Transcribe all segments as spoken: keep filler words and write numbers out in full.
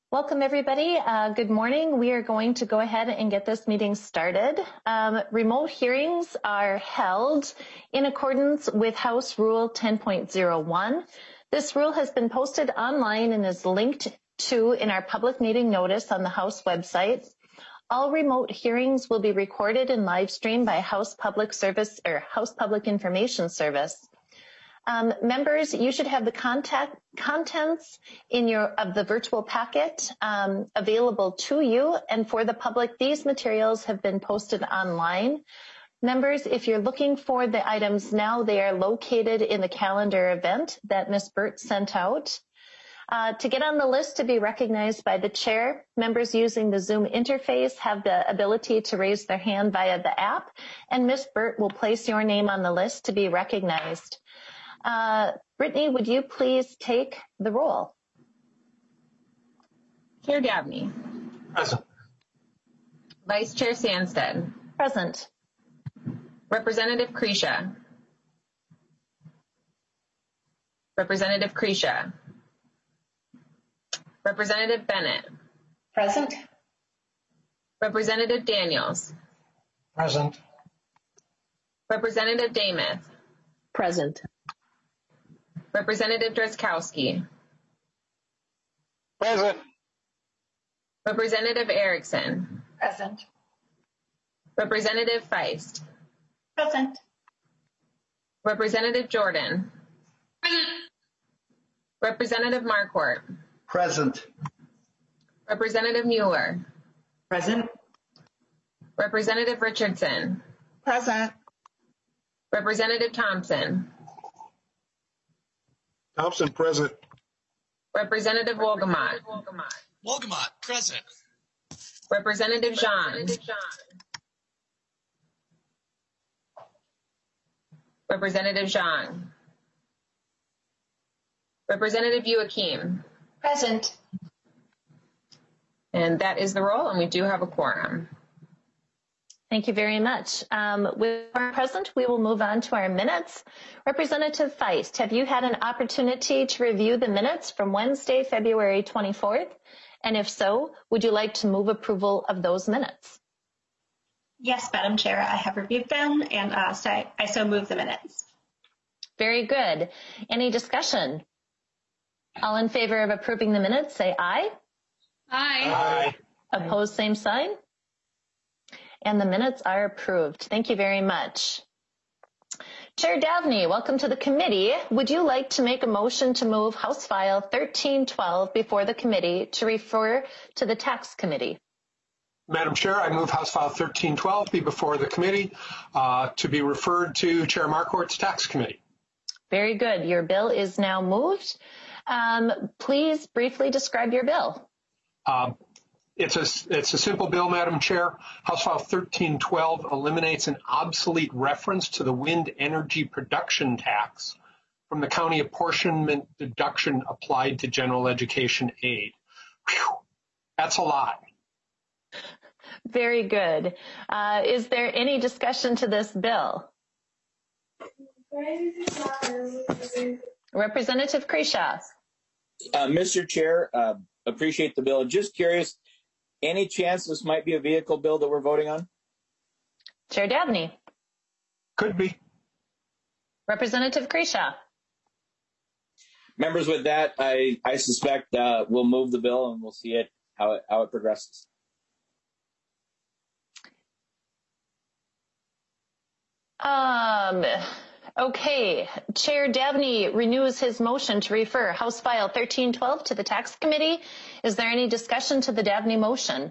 Welcome, everybody. Uh, good morning. We are going to go ahead and get this meeting started. Um, remote hearings are held in accordance with House Rule ten point oh one. This rule has been posted online and is linked to in our public meeting notice on the House website. All remote hearings will be recorded and live streamed by House Public Service or House Public Information Service. Um, members, you should have the contact, contents in your of the virtual packet um, available to you, and for the public, these materials have been posted online. Members, if you're looking for the items now, they are located in the calendar event that Miz Burt sent out. Uh, to get on the list to be recognized by the chair, members using the Zoom interface have the ability to raise their hand via the app, and Miz Burt will place your name on the list to be recognized. Uh, Brittany, would you please take the roll? Chair Dabney. Present. Vice Chair Sandstead. Present. Representative Kresha. Representative Kresha. Representative Bennett. Present. Representative Daniels. Present. Representative Damath. Present. Representative Drazkowski. Present. Representative Erickson. Present. Representative Feist. Present. Representative Jordan. Present. Representative Marquardt. Present. Representative Mueller. Present. Representative Richardson. Present. Representative Thompson. Thompson, present. Representative Wolgamott. Wolgamott, present. Representative Jean. Representative Jean. Representative Youakim. Present. And that is the roll, and we do have a quorum. Thank you very much. Um, with our present, we will move on to our minutes. Representative Feist, have you had an opportunity to review the minutes from Wednesday, February twenty-fourth? And if so, would you like to move approval of those minutes? Yes, Madam Chair, I have reviewed them, and uh, so I, I so move the minutes. Very good. Any discussion? All in favor of approving the minutes, say aye. Aye. Aye. Opposed, same sign. And the minutes are approved. Thank you very much. Chair Davnie, welcome to the committee. Would you like to make a motion to move House File thirteen twelve before the committee to refer to the Tax Committee? Madam Chair, I move House File thirteen twelve be before the committee uh, to be referred to Chair Marquardt's Tax Committee. Very good. Your bill is now moved. Um, please briefly describe your bill. Uh, It's a, it's a simple bill, Madam Chair. House File thirteen twelve eliminates an obsolete reference to the wind energy production tax from the county apportionment deduction applied to general education aid. Whew, that's a lot. Very good. Uh, is there any discussion to this bill? Representative Kresha. Uh, Mister Chair, uh, appreciate the bill. Just curious, any chance this might be a vehicle bill that we're voting on? Chair Dabney. Could be. Representative Kresha. Members, with that, I, I suspect uh, we'll move the bill and we'll see it how it, how it progresses. Um, okay. Chair Dabney renews his motion to refer House File thirteen twelve to the Tax Committee. Is there any discussion to the Dabney motion?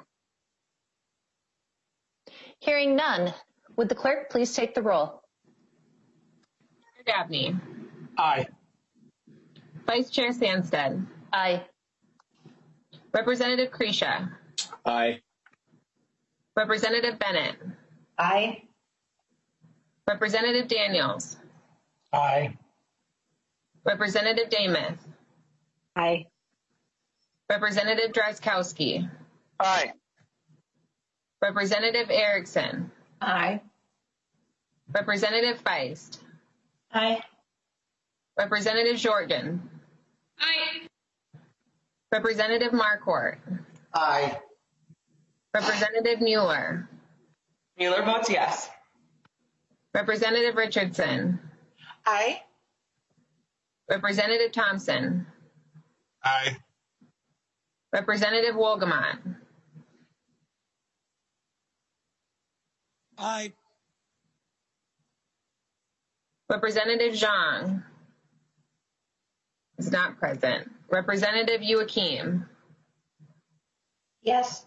Hearing none, would the clerk please take the roll? Chair Dabney. Aye. Vice Chair Sandstead. Aye. Representative Kresha. Aye. Representative Bennett. Aye. Representative Daniels. Aye. Representative Damath. Aye. Representative Drazkowski. Aye. Representative Erickson. Aye. Representative Feist. Aye. Representative Jordan. Aye. Representative Marquardt. Aye. Representative Mueller. Mueller votes yes. Representative Richardson. Aye. Representative Thompson. Aye. Representative Wolgamott. Aye. Representative Zhang is not present. Representative Youakim. Yes.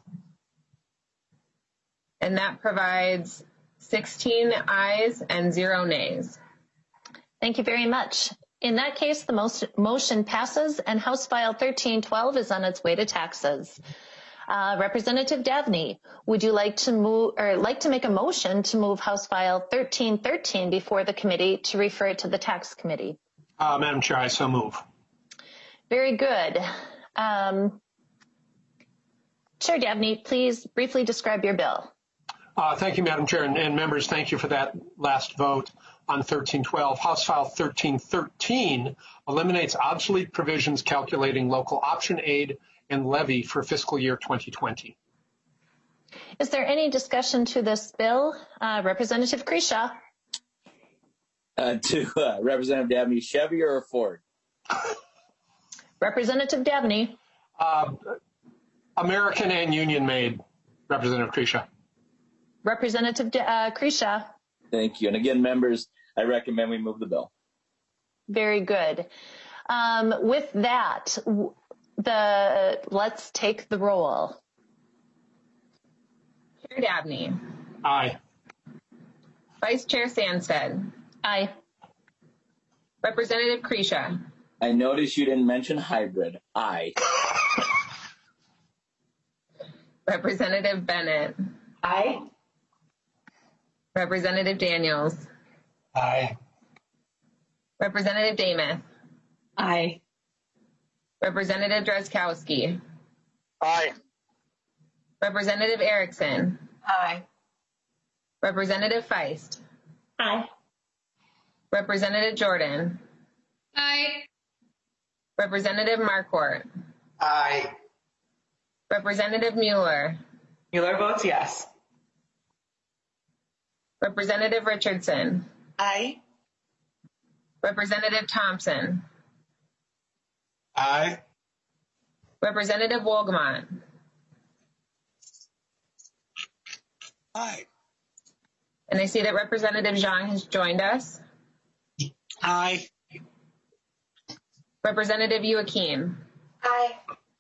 And that provides sixteen ayes and zero nays. Thank you very much. In that case, the most motion passes and House File thirteen twelve is on its way to taxes. Uh, Representative Dabney, would you like to move or like to make a motion to move House File thirteen thirteen before the committee to refer it to the tax committee? Uh, Madam Chair, I so move. Very good. Um, Chair Dabney, please briefly describe your bill. Uh, thank you, Madam Chair, and, and members, thank you for that last vote on thirteen twelve. House File thirteen thirteen eliminates obsolete provisions calculating local option aid and levy for fiscal year twenty twenty. Is there any discussion to this bill? Uh, Representative Kresha. Uh, to uh, Representative Dabney, Chevy or Ford? Representative Dabney. Uh, American and union made, Representative Kresha. Representative uh, Kresha. Thank you. And again, members, I recommend we move the bill. Very good. Um, with that, the let's take the roll. Chair Dabney. Aye. Vice Chair Sandsted. Aye. Representative Kresha. I noticed you didn't mention hybrid. Aye. Representative Bennett. Aye. Representative Daniels. Aye. Representative Demuth. Aye. Representative Drazkowski. Aye. Representative Erickson. Aye. Representative Feist. Aye. Representative Jordan. Aye. Representative Marquardt. Aye. Representative Mueller. Mueller votes yes. Representative Richardson. Aye. Representative Thompson. Aye. Representative Wolgamott. Aye. And I see that Representative Zhang has joined us. Aye. Representative Youakim. Aye.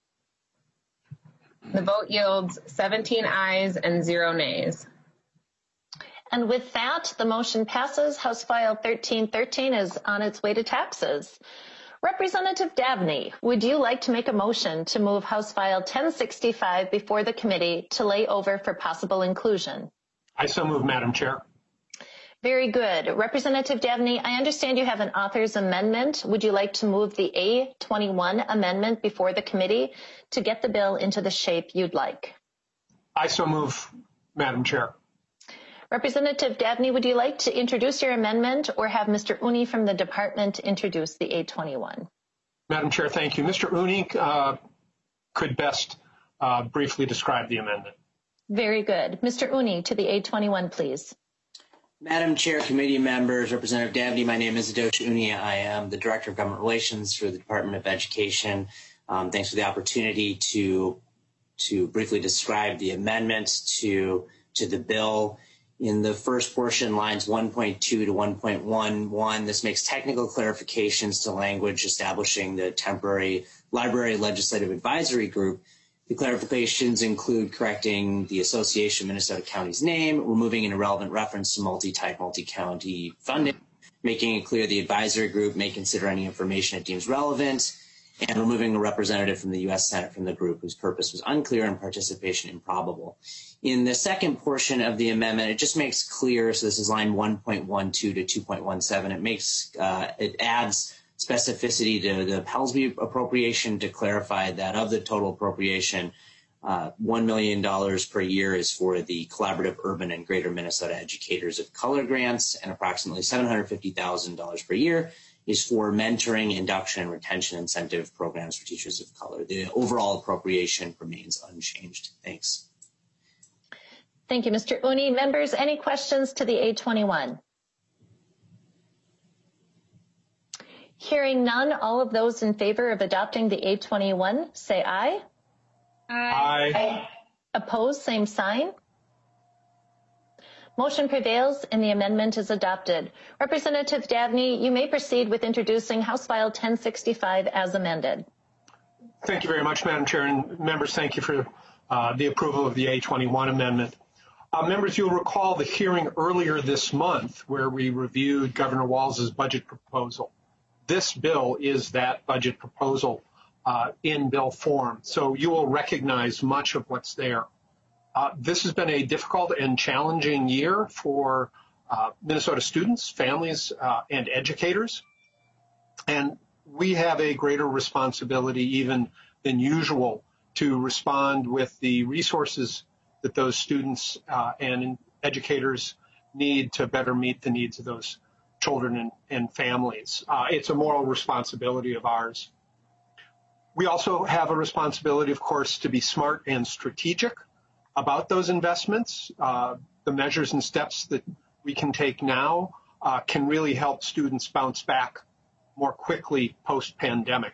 The vote yields seventeen ayes and zero nays. And with that, the motion passes. House File thirteen thirteen is on its way to taxes. Representative Dabney, would you like to make a motion to move House File ten sixty-five before the committee to lay over for possible inclusion? I so move, Madam Chair. Very good. Representative Dabney, I understand you have an author's amendment. Would you like to move the A twenty-one amendment before the committee to get the bill into the shape you'd like? I so move, Madam Chair. Representative Dabney, would you like to introduce your amendment or have Mister Uni from the department introduce the A twenty-one? Madam Chair, thank you. Mister Uni uh, could best uh, briefly describe the amendment. Very good. Mister Uni to the A twenty-one, please. Madam Chair, committee members, Representative Dabney, my name is Adosh Uni. I am the Director of Government Relations for the Department of Education. Um, thanks for the opportunity to to briefly describe the amendment to to the bill. In the first portion, lines one point two to one point one one, this makes technical clarifications to language establishing the temporary library legislative advisory group. The clarifications include correcting the Association of Minnesota Counties name, removing an irrelevant reference to multi-type, multi-county funding, making it clear the advisory group may consider any information it deems relevant, and removing a representative from the U S Senate from the group whose purpose was unclear and participation improbable. In the second portion of the amendment, it just makes clear, so this is line one point one two to two point one seven, it makes, uh, it adds specificity to the Pelsby appropriation to clarify that of the total appropriation, uh, one million dollars per year is for the Collaborative Urban and Greater Minnesota Educators of Color grants, and approximately seven hundred fifty thousand dollars per year is for mentoring, induction, and retention incentive programs for teachers of color. The overall appropriation remains unchanged. Thanks. Thank you, Mister Uni. Members, any questions to the A twenty-one? Hearing none, all of those in favor of adopting the A twenty-one, say aye. Aye. Aye. Opposed, same sign. Motion prevails and the amendment is adopted. Representative Dabney, you may proceed with introducing House File ten sixty-five as amended. Thank you very much, Madam Chair, and members, thank you for uh, the approval of the A twenty-one amendment. Uh, members, you'll recall the hearing earlier this month where we reviewed Governor Walz's budget proposal. This bill is that budget proposal uh, in bill form, so you will recognize much of what's there. Uh, this has been a difficult and challenging year for uh, Minnesota students, families, uh, and educators, and we have a greater responsibility even than usual to respond with the resources that those students uh, and educators need to better meet the needs of those children and, and families. Uh, it's a moral responsibility of ours. We also have a responsibility, of course, to be smart and strategic about those investments. Uh, the measures and steps that we can take now uh, can really help students bounce back more quickly post-pandemic.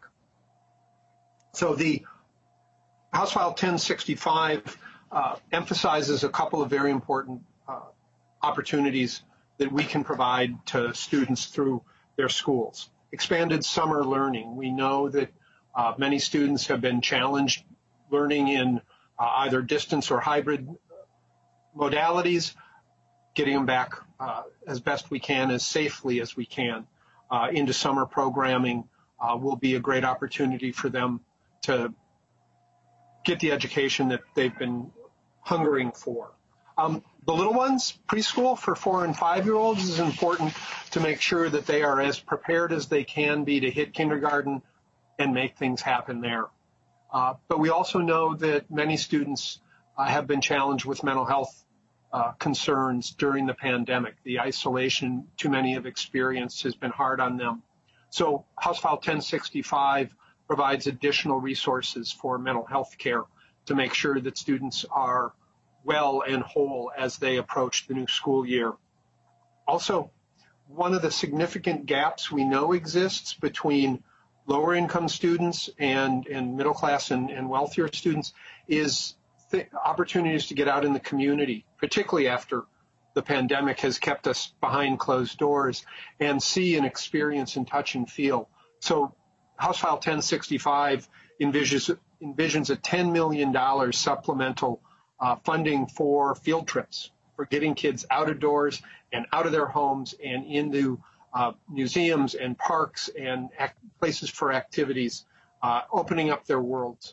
So the House File ten sixty-five uh, emphasizes a couple of very important uh, opportunities that we can provide to students through their schools. Expanded summer learning. We know that uh, many students have been challenged learning in uh, either distance or hybrid modalities, getting them back uh, as best we can, as safely as we can, uh, into summer programming uh, will be a great opportunity for them to get the education that they've been hungering for. Um, the little ones, preschool for four and five-year-olds, is important to make sure that they are as prepared as they can be to hit kindergarten and make things happen there. Uh, but we also know that many students uh, have been challenged with mental health uh, concerns during the pandemic. The isolation too many have experienced has been hard on them. So House File ten sixty-five provides additional resources for mental health care to make sure that students are well and whole as they approach the new school year. Also, one of the significant gaps we know exists between lower income students and, and middle class and, and wealthier students is th- opportunities to get out in the community, particularly after the pandemic has kept us behind closed doors, and see and experience and touch and feel. So House File ten sixty-five envisions, envisions a ten million dollars supplemental uh, funding for field trips, for getting kids out of doors and out of their homes and into uh, museums and parks and act- places for activities, uh, opening up their worlds.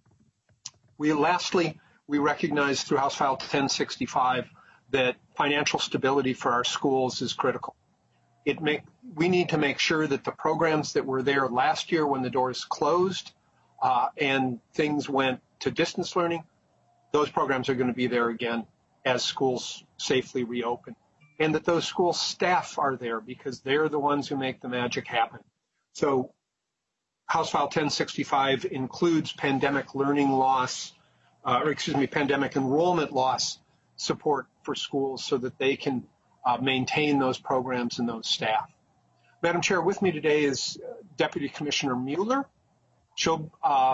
We lastly, we recognize through House File ten sixty-five that financial stability for our schools is critical. It make, we need to make sure that the programs that were there last year when the doors closed uh, and things went to distance learning, those programs are going to be there again as schools safely reopen. And that those school staff are there because they're the ones who make the magic happen. So House File ten sixty-five includes pandemic learning loss, uh, or excuse me, pandemic enrollment loss support for schools so that they can uh, maintain those programs and those staff. Madam Chair, with me today is Deputy Commissioner Mueller. She'll uh,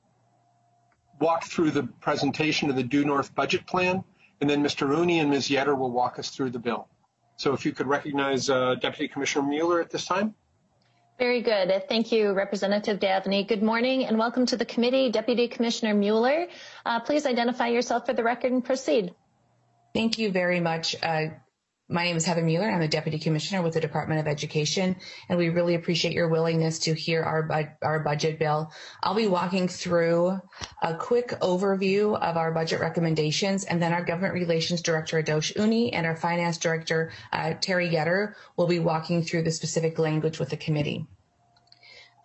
walk through the presentation of the Due North Budget Plan, and then Mister Rooney and Miz Yetter will walk us through the bill. So if you could recognize uh, Deputy Commissioner Mueller at this time. Very good. Thank you, Representative Dabney. Good morning and welcome to the committee. Deputy Commissioner Mueller, uh, please identify yourself for the record and proceed. Thank you very much. Uh, my name is Heather Mueller. I'm the Deputy Commissioner with the Department of Education, and we really appreciate your willingness to hear our, bu- our budget bill. I'll be walking through a quick overview of our budget recommendations, and then our Government Relations Director, Adosh Uni, and our Finance Director, uh, Terry Yetter, will be walking through the specific language with the committee.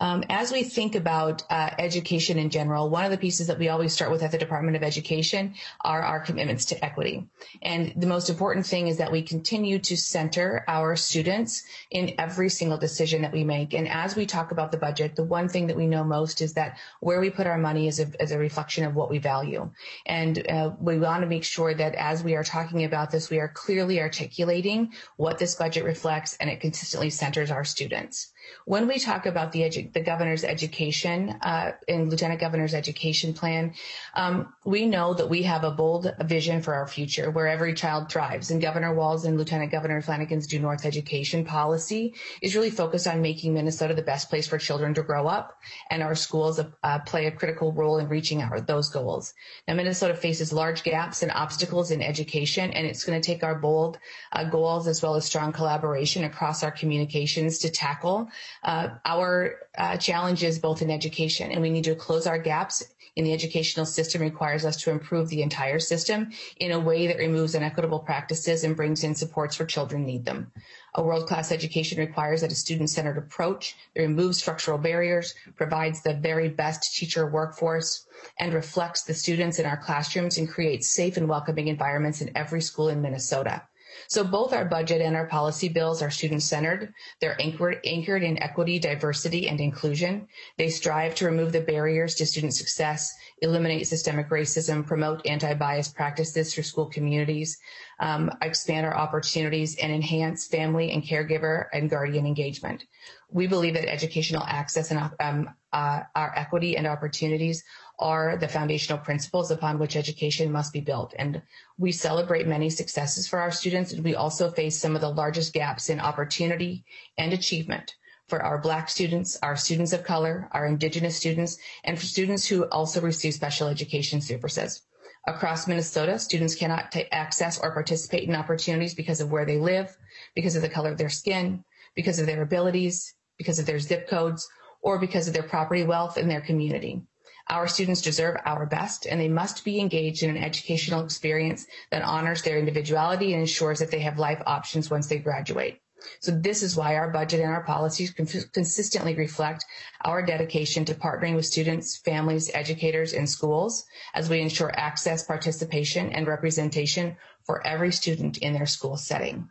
Um, as we think about uh, education in general, one of the pieces that we always start with at the Department of Education are our commitments to equity. And the most important thing is that we continue to center our students in every single decision that we make. And as we talk about the budget, the one thing that we know most is that where we put our money is a, is a reflection of what we value. And uh, we want to make sure that as we are talking about this, we are clearly articulating what this budget reflects, and it consistently centers our students. When we talk about the, edu- the governor's education uh, and Lieutenant Governor's education plan, um, we know that we have a bold vision for our future where every child thrives. And Governor Walz and Lieutenant Governor Flanagan's Due North education policy is really focused on making Minnesota the best place for children to grow up, and our schools uh, play a critical role in reaching our, those goals. Now, Minnesota faces large gaps and obstacles in education, and it's going to take our bold uh, goals as well as strong collaboration across our communications to tackle Uh, our uh, challenges both in education, and we need to close our gaps in the educational system requires us to improve the entire system in a way that removes inequitable practices and brings in supports for children who need them. A world-class education requires that a student-centered approach that removes structural barriers, provides the very best teacher workforce, and reflects the students in our classrooms and creates safe and welcoming environments in every school in Minnesota. So both our budget and our policy bills are student-centered. They're anchored, anchored in equity, diversity, and inclusion. They strive to remove the barriers to student success, eliminate systemic racism, promote anti-bias practices through school communities, um, expand our opportunities, and enhance family and caregiver and guardian engagement. We believe that educational access and um, uh, our equity and opportunities are the foundational principles upon which education must be built. And we celebrate many successes for our students, and we also face some of the largest gaps in opportunity and achievement for our Black students, our students of color, our Indigenous students, and for students who also receive special education services. Across Minnesota, students cannot t- access or participate in opportunities because of where they live, because of the color of their skin, because of their abilities, because of their zip codes, or because of their property wealth in their community. Our students deserve our best, and they must be engaged in an educational experience that honors their individuality and ensures that they have life options once they graduate. So this is why our budget and our policies consistently reflect our dedication to partnering with students, families, educators, and schools as we ensure access, participation, and representation for every student in their school setting.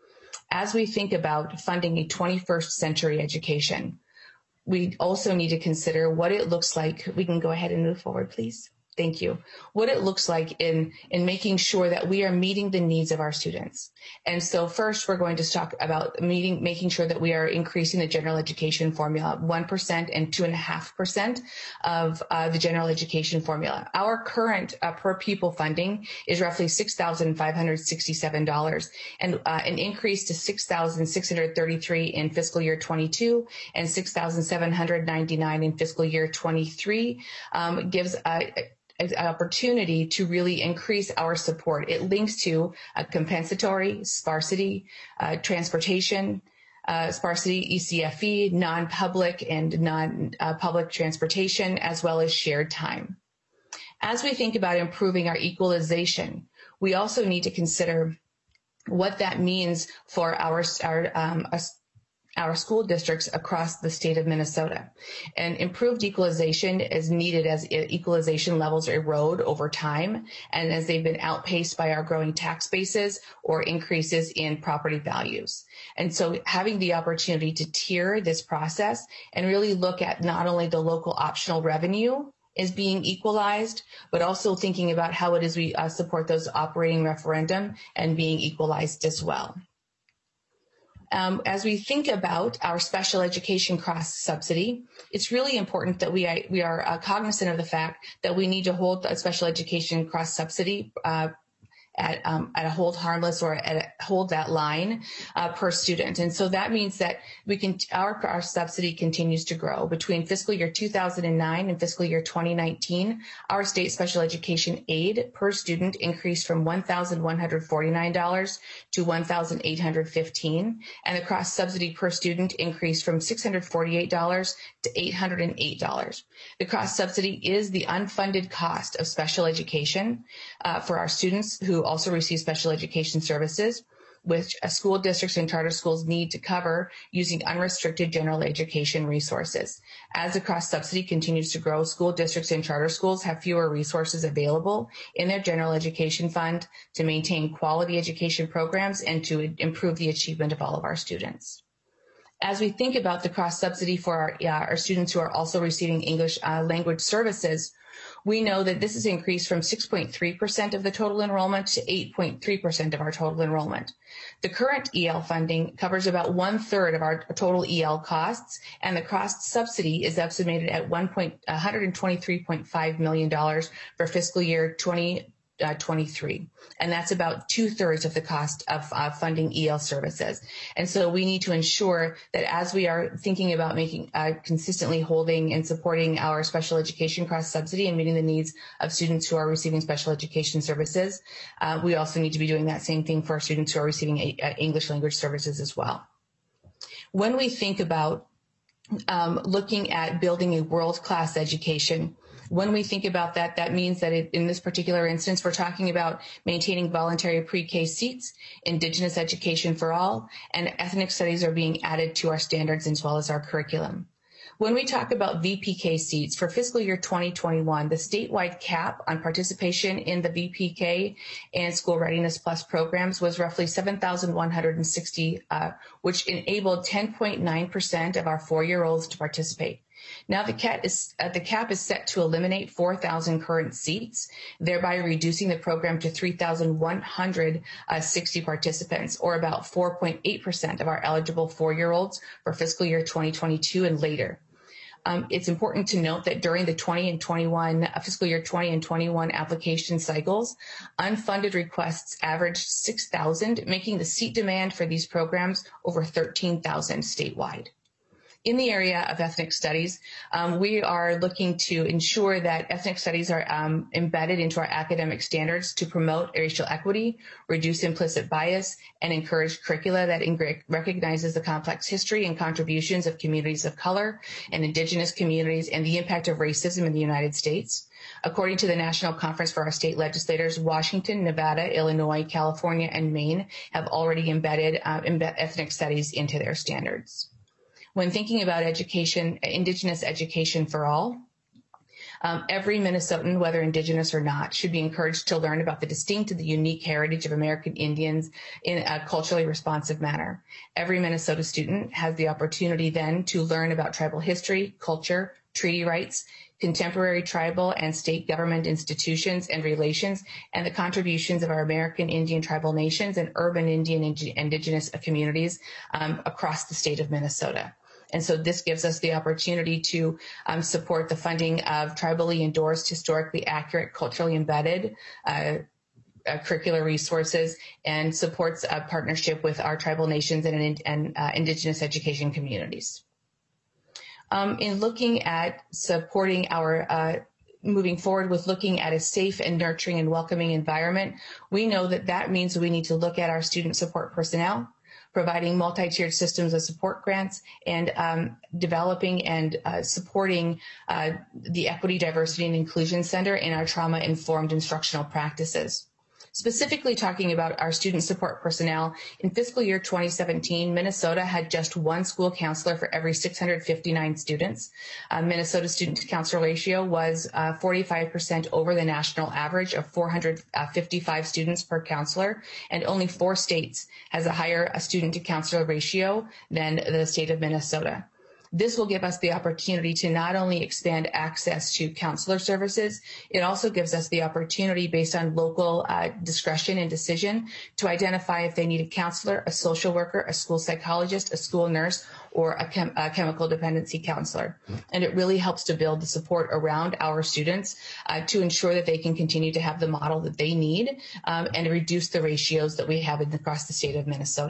As we think about funding a twenty-first century education, we also need to consider what it looks like. We can go ahead and move forward, please. Thank you. What it looks like in, in making sure that we are meeting the needs of our students. And so first, we're going to talk about meeting, making sure that we are increasing the general education formula, one percent and two point five percent of uh, the general education formula. Our current uh, per pupil funding is roughly six thousand five hundred sixty-seven dollars, and uh, an increase to six thousand six hundred thirty-three dollars in fiscal year twenty-two and six thousand seven hundred ninety-nine dollars in fiscal year twenty-three um, gives a an opportunity to really increase our support. It links to a compensatory, sparsity, uh, transportation, uh, sparsity, E C F E, non-public and non-public uh, transportation, as well as shared time. As we think about improving our equalization, we also need to consider what that means for our, our um, our school districts across the state of Minnesota. And improved equalization is needed as equalization levels erode over time and as they've been outpaced by our growing tax bases or increases in property values. And so having the opportunity to tier this process and really look at not only the local optional revenue is being equalized, but also thinking about how it is we uh, support those operating referendum and being equalized as well. Um, as we think about our special education cross subsidy, it's really important that we, we are uh, cognizant of the fact that we need to hold a special education cross subsidy uh, at, um, at a hold harmless or at a hold that line uh, per student. And so that means that we can, our, our subsidy continues to grow. Between fiscal year two thousand nine and fiscal year twenty nineteen, our state special education aid per student increased from one thousand one hundred forty-nine dollars to one thousand eight hundred fifteen dollars, and the cross subsidy per student increased from six hundred forty-eight dollars to eight hundred eight dollars. The cross subsidy is the unfunded cost of special education uh, for our students who also receive special education services. which uh, school districts and charter schools need to cover using unrestricted general education resources. As the cross-subsidy continues to grow, school districts and charter schools have fewer resources available in their general education fund to maintain quality education programs and to improve the achievement of all of our students. As we think about the cross-subsidy for our, uh, our students who are also receiving English uh, language services, we know that this has increased from six point three percent of the total enrollment to eight point three percent of our total enrollment. The current E L funding covers about one third of our total E L costs, and the cost subsidy is estimated at one hundred twenty-three point five million dollars for fiscal year twenty twenty-three. And that's about two thirds of the cost of uh, funding E L services. And so we need to ensure that as we are thinking about making uh, consistently holding and supporting our special education cross subsidy and meeting the needs of students who are receiving special education services, uh, we also need to be doing that same thing for students who are receiving a, a English language services as well. When we think about um, looking at building a world-class education, when we think about that, that means that it, in this particular instance, we're talking about maintaining voluntary pre-K seats, Indigenous education for all, and ethnic studies are being added to our standards as well as our curriculum. When we talk about V P K seats for fiscal year twenty twenty-one, the statewide cap on participation in the V P K and School Readiness Plus programs was roughly seven thousand one hundred sixty, uh, which enabled ten point nine percent of our four-year-olds to participate. Now the cap is, uh, the cap is set to eliminate four thousand current seats, thereby reducing the program to three thousand one hundred sixty participants, or about four point eight percent of our eligible four-year-olds for fiscal year twenty twenty-two and later. Um, it's important to note that during the twenty and twenty-one uh, fiscal year twenty and twenty-one application cycles, unfunded requests averaged six thousand, making the seat demand for these programs over thirteen thousand statewide. In the area of ethnic studies, um, we are looking to ensure that ethnic studies are um, embedded into our academic standards to promote racial equity, reduce implicit bias, and encourage curricula that recognizes the complex history and contributions of communities of color and Indigenous communities and the impact of racism in the United States. According to the National Conference for our State Legislators, Washington, Nevada, Illinois, California, and Maine have already embedded uh, embed ethnic studies into their standards. When thinking about education, Indigenous education for all, um, every Minnesotan, whether Indigenous or not, should be encouraged to learn about the distinct and the unique heritage of American Indians in a culturally responsive manner. Every Minnesota student has the opportunity then to learn about tribal history, culture, treaty rights, contemporary tribal and state government institutions and relations, and the contributions of our American Indian tribal nations and urban Indian and Indigenous communities um, across the state of Minnesota. And so this gives us the opportunity to um, support the funding of tribally endorsed, historically accurate, culturally embedded uh, uh, curricular resources, and supports a partnership with our tribal nations and, and uh, Indigenous education communities. Um, in looking at supporting our uh, moving forward with looking at a safe and nurturing and welcoming environment, we know that that means we need to look at our student support personnel, providing multi-tiered systems of support grants, and um, developing and uh, supporting uh, the Equity, Diversity, and Inclusion Center in our trauma-informed instructional practices. Specifically talking about our student support personnel, in fiscal year twenty seventeen, Minnesota had just one school counselor for every six hundred fifty-nine students. Uh, Minnesota's student-to-counselor ratio was uh, forty-five percent over the national average of four hundred fifty-five students per counselor, and only four states has a higher student-to-counselor ratio than the state of Minnesota. This will give us the opportunity to not only expand access to counselor services, it also gives us the opportunity, based on local uh, discretion and decision, to identify if they need a counselor, a social worker, a school psychologist, a school nurse, or a, chem a chemical dependency counselor. And it really helps to build the support around our students uh, to ensure that they can continue to have the model that they need um, and reduce the ratios that we have in, across the state of Minnesota.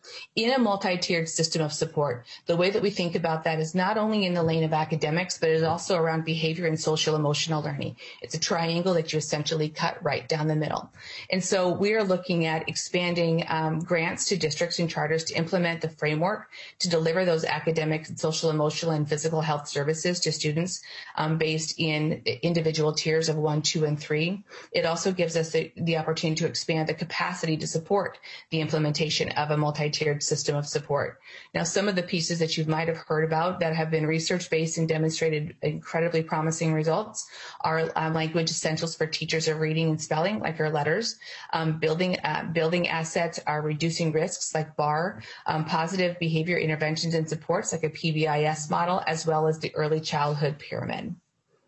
In a multi-tiered system of support, the way that we think about that is not only in the lane of academics, but it is also around behavior and social emotional learning. It's a triangle that you essentially cut right down the middle. And so we are looking at expanding um, grants to districts and charters to implement the framework to deliver those academic, social, emotional, and physical health services to students um, based in individual tiers of one, two, and three. It also gives us the, the opportunity to expand the capacity to support the implementation of a multi-tiered system of support. Now, some of the pieces that you might have heard about that have been research-based and demonstrated incredibly promising results are um, language essentials for teachers of reading and spelling, like our letters, um, building uh, building assets are reducing risks, like B A R, um, positive behavior interventions and supports, like a P B I S model, as well as the early childhood pyramid.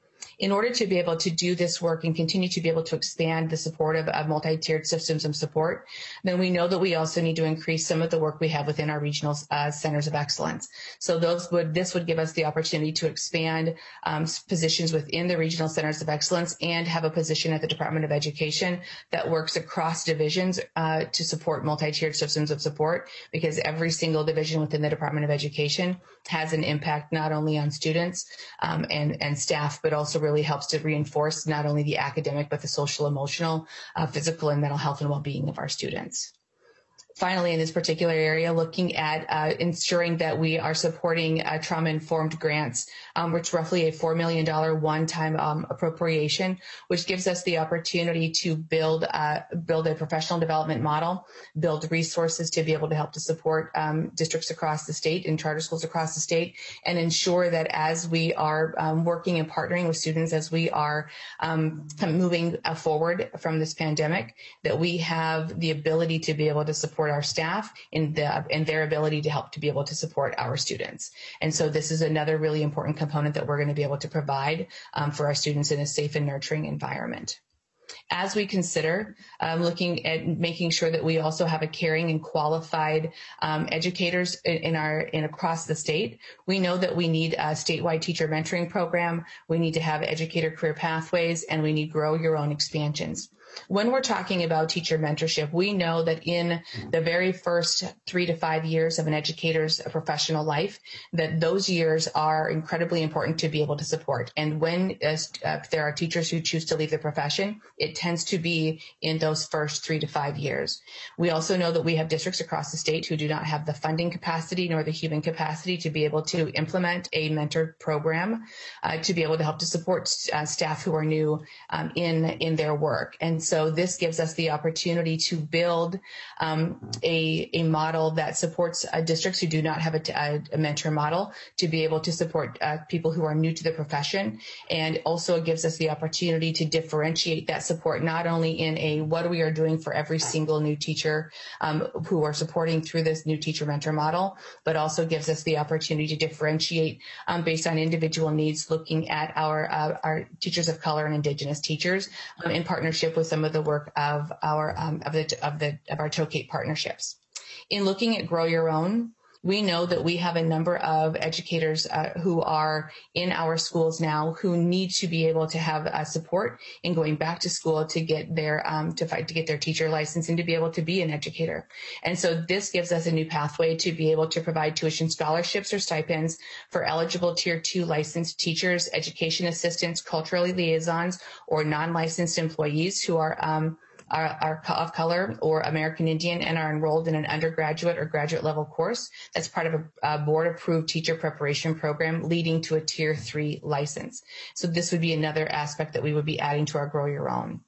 In order to be able to do this work and continue to be able to expand the support of, of multi-tiered systems of support, then we know that we also need to increase some of the work we have within our regional uh, centers of excellence. So those would this would give us the opportunity to expand um, positions within the regional centers of excellence and have a position at the Department of Education that works across divisions uh, to support multi-tiered systems of support, because every single division within the Department of Education has an impact not only on students um, and, and staff, but also really helps to reinforce not only the academic, but the social, emotional, uh, physical, and mental health and well-being of our students. Finally, in this particular area, looking at uh, ensuring that we are supporting uh, trauma-informed grants, um, which is roughly a four million dollars one-time um, appropriation, which gives us the opportunity to build uh, build a professional development model, build resources to be able to help to support um, districts across the state and charter schools across the state, and ensure that as we are um, working and partnering with students, as we are um, moving uh, forward from this pandemic, that we have the ability to be able to support our staff in the in their ability to help to be able to support our students. And so this is another really important component that we're going to be able to provide um, for our students in a safe and nurturing environment. As we consider um, looking at making sure that we also have a caring and qualified um, educators in, in our in across the state, we know that we need a statewide teacher mentoring program, we need to have educator career pathways, and we need grow your own expansions. When we're talking about teacher mentorship, we know that in the very first three to five years of an educator's professional life, that those years are incredibly important to be able to support. And when uh, there are teachers who choose to leave the profession, it tends to be in those first three to five years. We also know that we have districts across the state who do not have the funding capacity nor the human capacity to be able to implement a mentor program uh, to be able to help to support uh, staff who are new um, in, in their work. And so this gives us the opportunity to build um, a, a model that supports uh, districts who do not have a, a mentor model to be able to support uh, people who are new to the profession. And also it gives us the opportunity to differentiate that support not only in a what we are doing for every single new teacher um, who are supporting through this new teacher mentor model, but also gives us the opportunity to differentiate um, based on individual needs, looking at our, uh, our teachers of color and Indigenous teachers um, in partnership with some of the work of our um, of the of the of our Tokate partnerships. In looking at Grow Your Own, we know that we have a number of educators uh, who are in our schools now who need to be able to have uh, support in going back to school to get their um, to fight to get their teacher license and to be able to be an educator. And so this gives us a new pathway to be able to provide tuition scholarships or stipends for eligible tier two licensed teachers, education assistants, culturally liaisons, or non-licensed employees who are um, Are, are of color or American Indian and are enrolled in an undergraduate or graduate level course that's part of a, a board approved teacher preparation program leading to a tier three license. So this would be another aspect that we would be adding to our Grow Your Own.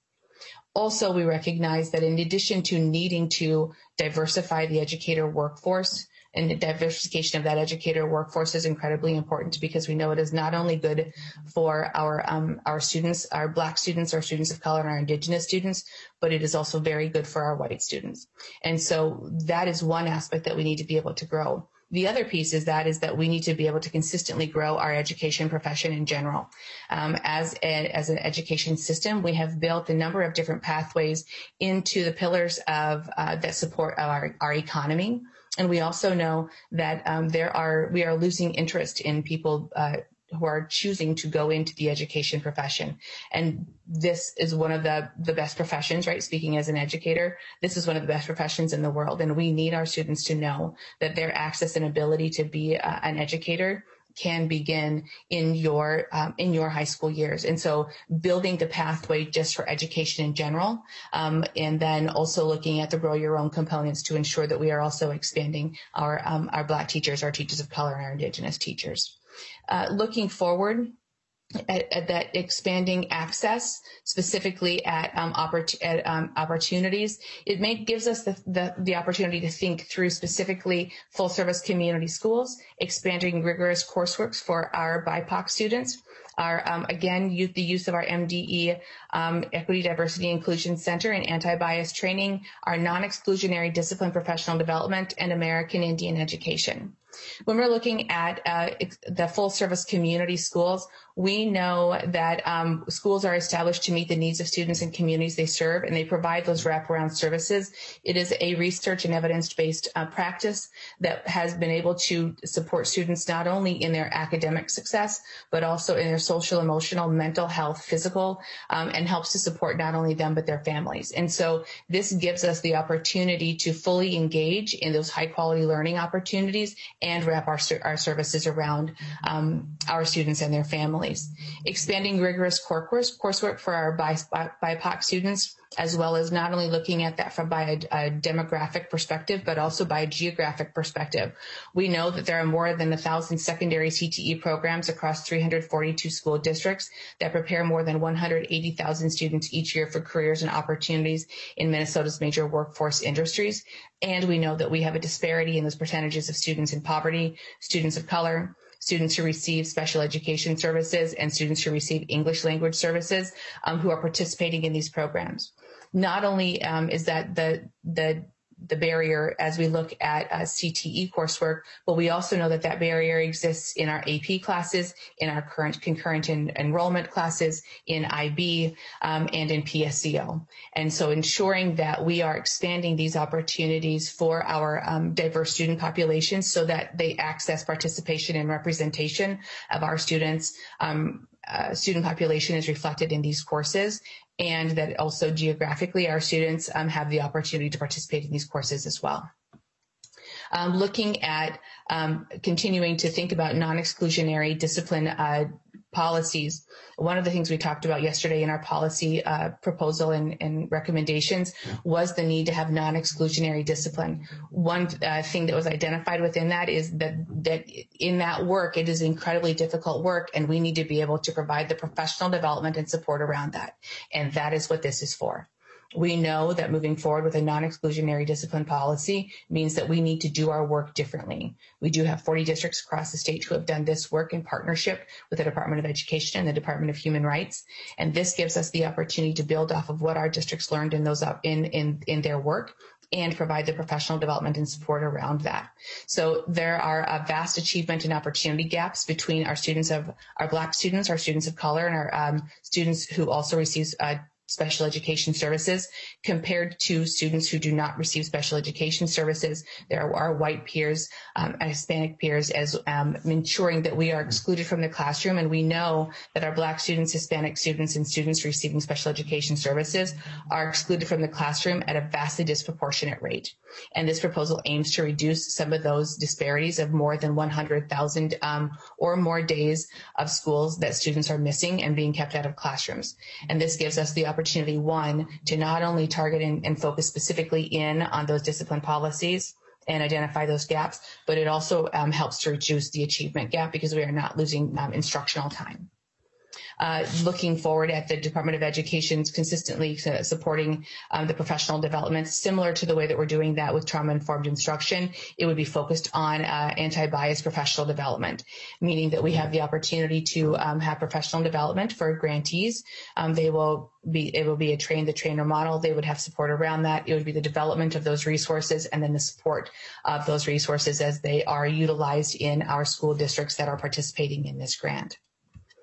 Also, we recognize that in addition to needing to diversify the educator workforce, and the diversification of that educator workforce is incredibly important because we know it is not only good for our um, our students, our Black students, our students of color, and our Indigenous students, but it is also very good for our white students. And so that is one aspect that we need to be able to grow. The other piece is that is that we need to be able to consistently grow our education profession in general. Um, as, a, as an education system, we have built a number of different pathways into the pillars of uh, that support our, our economy. And we also know that um, there are we are losing interest in people uh, who are choosing to go into the education profession. And this is one of the, the best professions, right? Speaking as an educator, this is one of the best professions in the world. And we need our students to know that their access and ability to be uh, an educator can begin in your um, in your high school years. And so building the pathway just for education in general, um, and then also looking at the grow your own components to ensure that we are also expanding our um, our Black teachers, our teachers of color, and our Indigenous teachers. Uh, looking forward, At, at that expanding access, specifically at, um, oppor- at um, opportunities, it may, gives us the, the, the opportunity to think through specifically full service community schools, expanding rigorous coursework for our B I P O C students, our, um, again, youth, the use of our M D E, um, Equity, Diversity, Inclusion Center and anti-bias training, our non-exclusionary discipline professional development, and American Indian education. When we're looking at uh, the full service community schools, we know that um, schools are established to meet the needs of students and communities they serve, and they provide those wraparound services. It is a research and evidence-based uh, practice that has been able to support students not only in their academic success, but also in their social, emotional, mental health, physical, um, and helps to support not only them, but their families. And so this gives us the opportunity to fully engage in those high-quality learning opportunities and wrap our, our services around um, our students and their families. Expanding rigorous course, coursework for our B I P O C students, as well as not only looking at that from by a, a demographic perspective, but also by a geographic perspective. We know that there are more than a thousand secondary C T E programs across three hundred forty-two school districts that prepare more than one hundred eighty thousand students each year for careers and opportunities in Minnesota's major workforce industries. And we know that we have a disparity in those percentages of students in poverty, students of color, students who receive special education services, and students who receive English language services um, who are participating in these programs. Not only um, is that the, the, the barrier as we look at uh, C T E coursework, but we also know that that barrier exists in our A P classes, in our current concurrent en- enrollment classes, in I B, um, and in P S E O. And so ensuring that we are expanding these opportunities for our um, diverse student populations so that they access participation and representation of our students, um, uh, student population is reflected in these courses, and that also geographically our students um, have the opportunity to participate in these courses as well. Um, looking at um, continuing to think about non-exclusionary discipline uh, policies. One of the things we talked about yesterday in our policy uh, proposal and, and recommendations was the need to have non-exclusionary discipline. One uh, thing that was identified within that is that, that in that work, it is incredibly difficult work, and we need to be able to provide the professional development and support around that. And that is what this is for. We know that moving forward with a non-exclusionary discipline policy means that we need to do our work differently. We do have forty districts across the state who have done this work in partnership with the Department of Education and the Department of Human Rights. And this gives us the opportunity to build off of what our districts learned in those in, in, in their work and provide the professional development and support around that. So there are a vast achievement and opportunity gaps between our students of our Black students, our students of color, and our um, students who also receive uh, special education services compared to students who do not receive special education services. There are our white peers, um, Hispanic peers, as um, ensuring that we are excluded from the classroom. And we know that our Black students, Hispanic students, and students receiving special education services are excluded from the classroom at a vastly disproportionate rate. And this proposal aims to reduce some of those disparities of more than one hundred thousand um, or more days of schools that students are missing and being kept out of classrooms. And this gives us the opportunity, one, to not only target and, and focus specifically in on those discipline policies and identify those gaps, but it also um, helps to reduce the achievement gap because we are not losing um, instructional time. Uh, looking forward at the Department of Education's consistently uh, supporting um, the professional development, similar to the way that we're doing that with trauma-informed instruction, it would be focused on uh, anti-bias professional development, meaning that we have the opportunity to um, have professional development for grantees. Um, they will be, it will be a train the trainer model. They would have support around that. It would be the development of those resources and then the support of those resources as they are utilized in our school districts that are participating in this grant.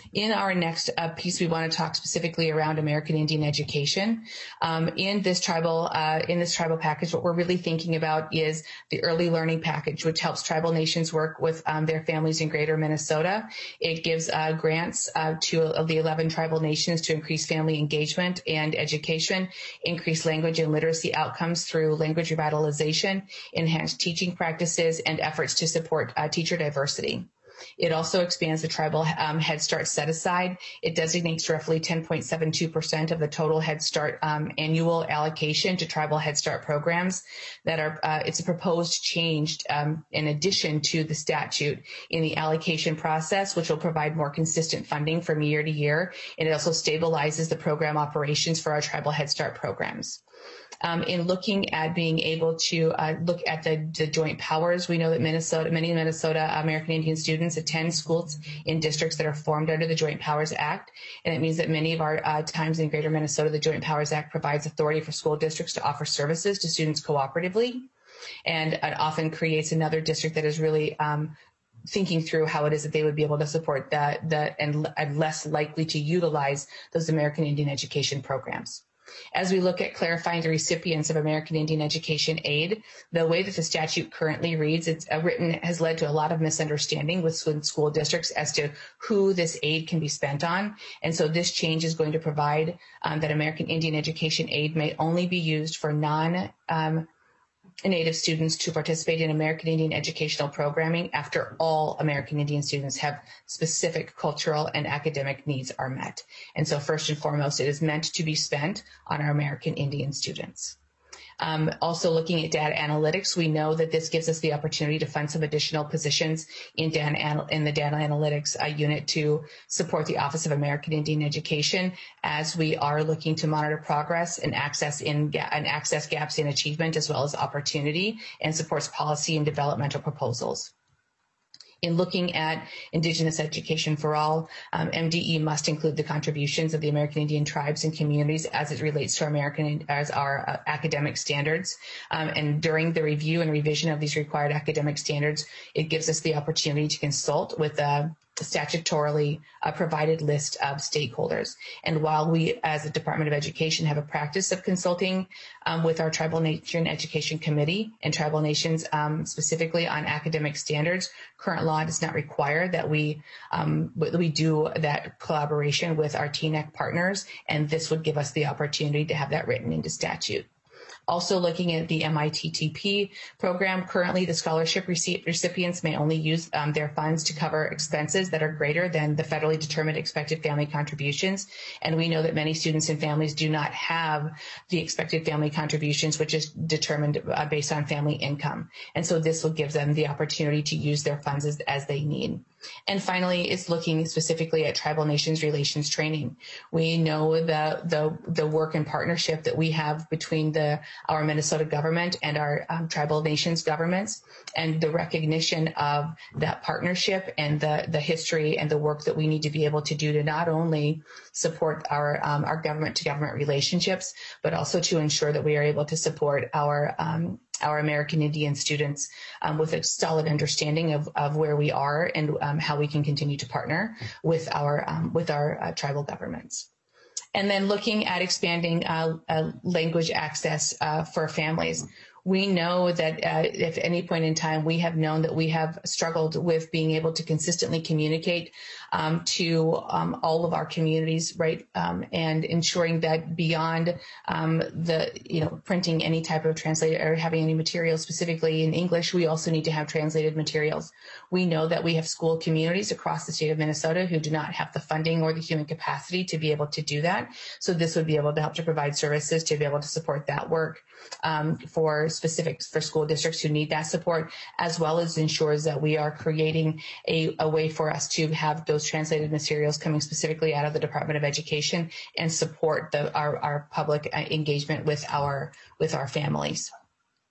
In our next uh, piece, we want to talk specifically around American Indian education. Um, in this tribal, uh, in this tribal package, what we're really thinking about is the early learning package, which helps tribal nations work with um, their families in Greater Minnesota. It gives uh, grants uh, to uh, the eleven tribal nations to increase family engagement and education, increase language and literacy outcomes through language revitalization, enhanced teaching practices, and efforts to support uh, teacher diversity. It also expands the tribal um, Head Start set-aside. It designates roughly ten point seven two percent of the total Head Start um, annual allocation to tribal Head Start programs that are, uh, it's a proposed change um, in addition to the statute in the allocation process, which will provide more consistent funding from year to year. And it also stabilizes the program operations for our tribal Head Start programs. Um, in looking at being able to uh, look at the, the joint powers, we know that Minnesota, many Minnesota American Indian students attend schools in districts that are formed under the Joint Powers Act. And it means that many of our uh, times in Greater Minnesota, the Joint Powers Act provides authority for school districts to offer services to students cooperatively, and it often creates another district that is really um, thinking through how it is that they would be able to support that, that and, and less likely to utilize those American Indian education programs. As we look at clarifying the recipients of American Indian education aid, the way that the statute currently reads, it's uh, written has led to a lot of misunderstanding with school districts as to who this aid can be spent on. And so this change is going to provide um, that American Indian education aid may only be used for non um, Native students to participate in American Indian educational programming after all American Indian students have specific cultural and academic needs are met. And so first and foremost, it is meant to be spent on our American Indian students. Um, also looking at data analytics, we know that this gives us the opportunity to fund some additional positions in, data, in the data analytics uh, unit to support the Office of American Indian Education as we are looking to monitor progress and access in and access gaps in achievement as well as opportunity, and supports policy and developmental proposals. In looking at Indigenous education for all, um, M D E must include the contributions of the American Indian tribes and communities as it relates to our American as our uh, academic standards. Um, and during the review and revision of these required academic standards, it gives us the opportunity to consult with a statutorily uh, provided list of stakeholders. And while we, as the Department of Education, have a practice of consulting um, with our Tribal Nation Education Committee and tribal nations um, specifically on academic standards, current law does not require that we um, we do that collaboration with our T N E C partners, and this would give us the opportunity to have that written into statute. Also looking at the M I T T P program, currently the scholarship recipients may only use um, their funds to cover expenses that are greater than the federally determined expected family contributions. And we know that many students and families do not have the expected family contributions, which is determined uh, based on family income. And so this will give them the opportunity to use their funds as, as they need. And finally, it's looking specifically at tribal nations relations training. We know the the the work and partnership that we have between the our Minnesota government and our um, tribal nations governments, and the recognition of that partnership and the the history and the work that we need to be able to do to not only support our um, our government to government relationships, but also to ensure that we are able to support our um, our American Indian students um, with a solid understanding of, of where we are and um, how we can continue to partner with our um, with our uh, tribal governments. And then looking at expanding uh, uh, language access uh, for families. We know that uh, if at any point in time we have known that we have struggled with being able to consistently communicate um, to um, all of our communities, right, um, and ensuring that beyond um, the, you know, printing any type of translated or having any material specifically in English, we also need to have translated materials. We know that we have school communities across the state of Minnesota who do not have the funding or the human capacity to be able to do that. So this would be able to help to provide services to be able to support that work um, for specifics for school districts who need that support, as well as ensures that we are creating a, a way for us to have those translated materials coming specifically out of the Department of Education and support the, our, our public engagement with our with our families.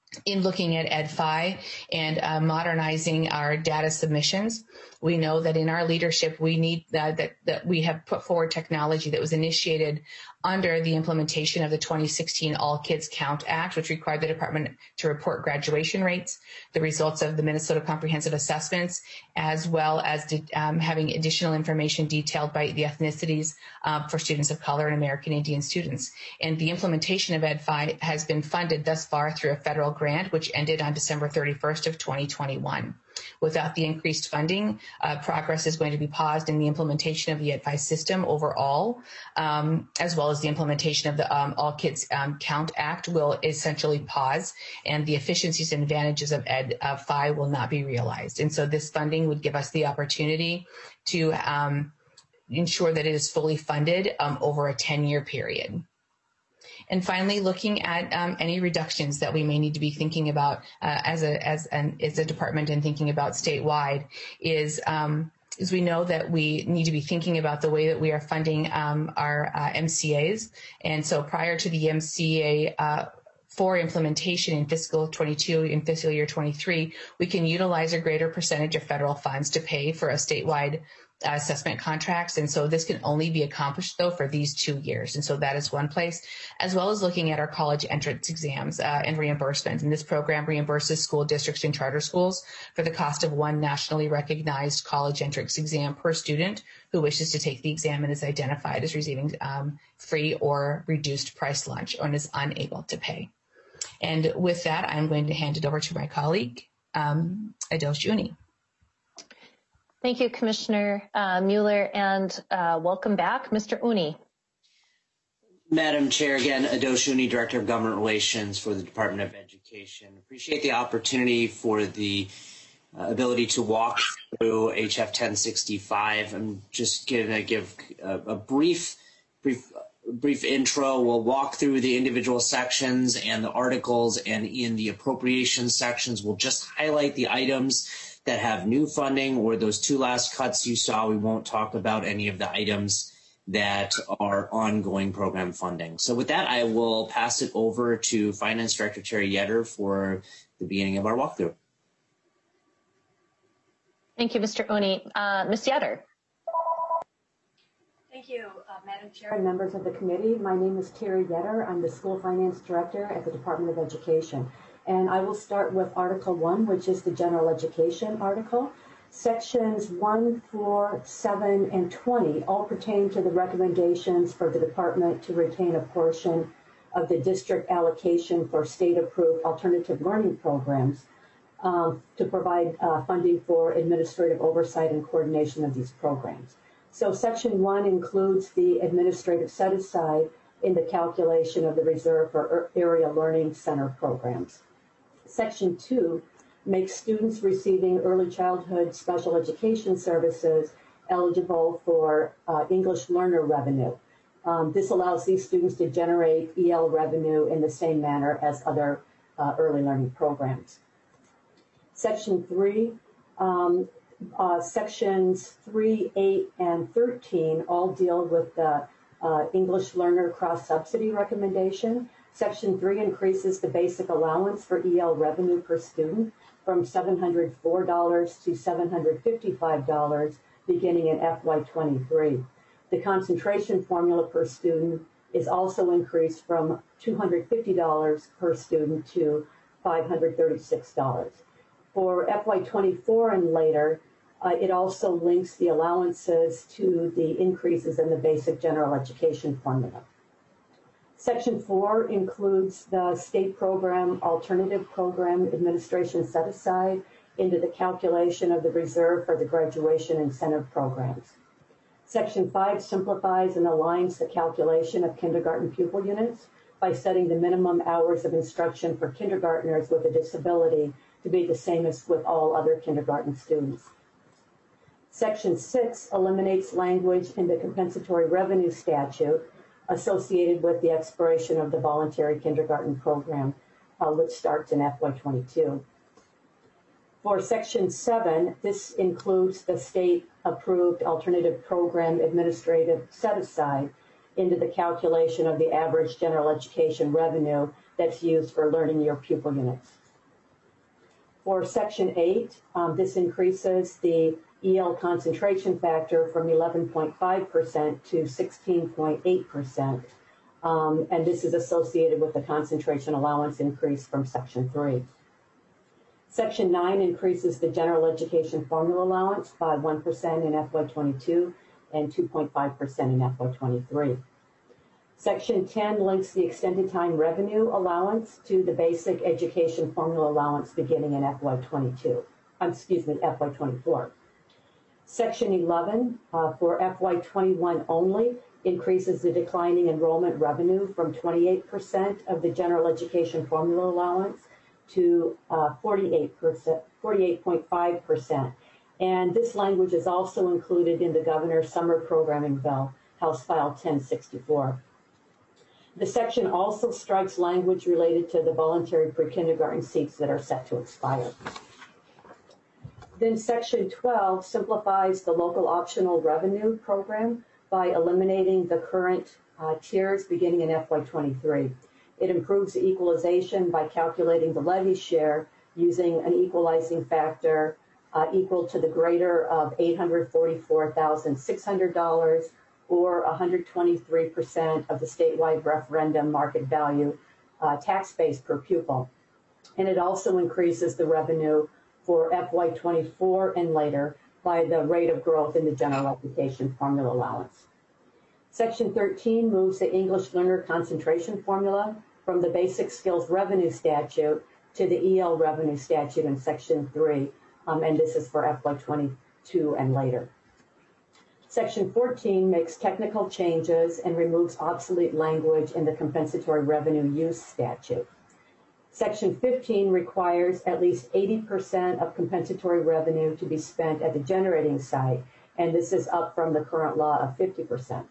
in looking at Ed Fi and uh, modernizing our data submissions. We know that in our leadership, we need uh, that, that we have put forward technology that was initiated under the implementation of the twenty sixteen All Kids Count Act, which required the department to report graduation rates, the results of the Minnesota Comprehensive Assessments, as well as de- um, having additional information detailed by the ethnicities uh, for students of color and American Indian students. And the implementation of Ed Fi has been funded thus far through a federal grant, which ended on December thirty-first of twenty twenty-one. Without the increased funding, uh, progress is going to be paused in the implementation of the Ed Fi system overall, um, as well as the implementation of the um, All Kids um, Count Act will essentially pause, and the efficiencies and advantages of Ed Fi will not be realized. And so this funding would give us the opportunity to um, ensure that it is fully funded um, over a ten-year period. And finally, looking at um, any reductions that we may need to be thinking about uh, as a as an as a department and thinking about statewide is um, is we know that we need to be thinking about the way that we are funding um, our uh, M C As. And so prior to the M C A uh, for implementation in fiscal twenty-two and fiscal year twenty-three, we can utilize a greater percentage of federal funds to pay for a statewide Uh, assessment contracts. And so this can only be accomplished, though, for these two years. And so that is one place, as well as looking at our college entrance exams uh, and reimbursement. And this program reimburses school districts and charter schools for the cost of one nationally recognized college entrance exam per student who wishes to take the exam and is identified as receiving um, free or reduced price lunch and is unable to pay. And with that, I'm going to hand it over to my colleague, um, Adosh Uni. Thank you, Commissioner uh, Mueller, and uh, welcome back, Mister Uni. Madam Chair, again, Adosh Uni, Director of Government Relations for the Department of Education. Appreciate the opportunity for the uh, ability to walk through H F ten sixty-five. I'm just going to give a, a brief, brief, brief intro. We'll walk through the individual sections and the articles, and in the appropriation sections, we'll just highlight the items that have new funding, or those two last cuts you saw. We won't talk about any of the items that are ongoing program funding. So with that, I will pass it over to Finance Director Terry Yetter for the beginning of our walkthrough. Thank you, Mister Uni. Uh, Miz Yetter. Thank you, uh, Madam Chair and members of the committee. My name is Terry Yetter. I'm the School Finance Director at the Department of Education. And I will start with Article one, which is the General Education article. Sections one, four, seven, and twenty all pertain to the recommendations for the department to retain a portion of the district allocation for state-approved alternative learning programs um, to provide uh, funding for administrative oversight and coordination of these programs. So Section one includes the administrative set-aside in the calculation of the reserve for area learning center programs. Section two makes students receiving early childhood special education services eligible for uh, English learner revenue. Um, this allows these students to generate E L revenue in the same manner as other uh, early learning programs. Section three, um, uh, sections three, eight, and thirteen all deal with the uh, English learner cross-subsidy recommendation. Section three increases the basic allowance for E L revenue per student from seven hundred four dollars to seven hundred fifty-five dollars beginning in F Y twenty-three. The concentration formula per student is also increased from two hundred fifty dollars per student to five hundred thirty-six dollars. For F Y twenty-four and later, uh, it also links the allowances to the increases in the basic general education formula. Section four includes the state program alternative program administration set aside into the calculation of the reserve for the graduation incentive programs. Section five simplifies and aligns the calculation of kindergarten pupil units by setting the minimum hours of instruction for kindergartners with a disability to be the same as with all other kindergarten students. Section six eliminates language in the compensatory revenue statute associated with the expiration of the voluntary kindergarten program, uh, which starts in F Y twenty-two. For Section seven, this includes the state-approved alternative program administrative set-aside into the calculation of the average general education revenue that's used for learning year pupil units. For Section eight, um, this increases the E L concentration factor from eleven point five percent to sixteen point eight percent. Um, and this is associated with the concentration allowance increase from Section three. Section nine increases the general education formula allowance by one percent in F Y twenty-two and two point five percent in F Y twenty-three. Section ten links the extended time revenue allowance to the basic education formula allowance beginning in F Y twenty-two. Um, excuse me, F Y twenty-four. Section eleven uh, for F Y twenty-one only increases the declining enrollment revenue from twenty-eight percent of the general education formula allowance to uh, forty-eight percent, forty-eight point five percent. And this language is also included in the Governor's Summer Programming Bill, House File ten sixty-four. The section also strikes language related to the voluntary pre-kindergarten seats that are set to expire. Then Section twelve simplifies the local optional revenue program by eliminating the current uh, tiers beginning in F Y twenty-three. It improves the equalization by calculating the levy share using an equalizing factor uh, equal to the greater of eight hundred forty-four thousand six hundred dollars or one hundred twenty-three percent of the statewide referendum market value uh, tax base per pupil. And it also increases the revenue for F Y twenty-four and later by the rate of growth in the general education formula allowance. Section thirteen moves the English learner concentration formula from the basic skills revenue statute to the E L revenue statute in Section three, um, and this is for F Y twenty-two and later. Section fourteen makes technical changes and removes obsolete language in the compensatory revenue use statute. Section fifteen requires at least eighty percent of compensatory revenue to be spent at the generating site, and this is up from the current law of fifty percent.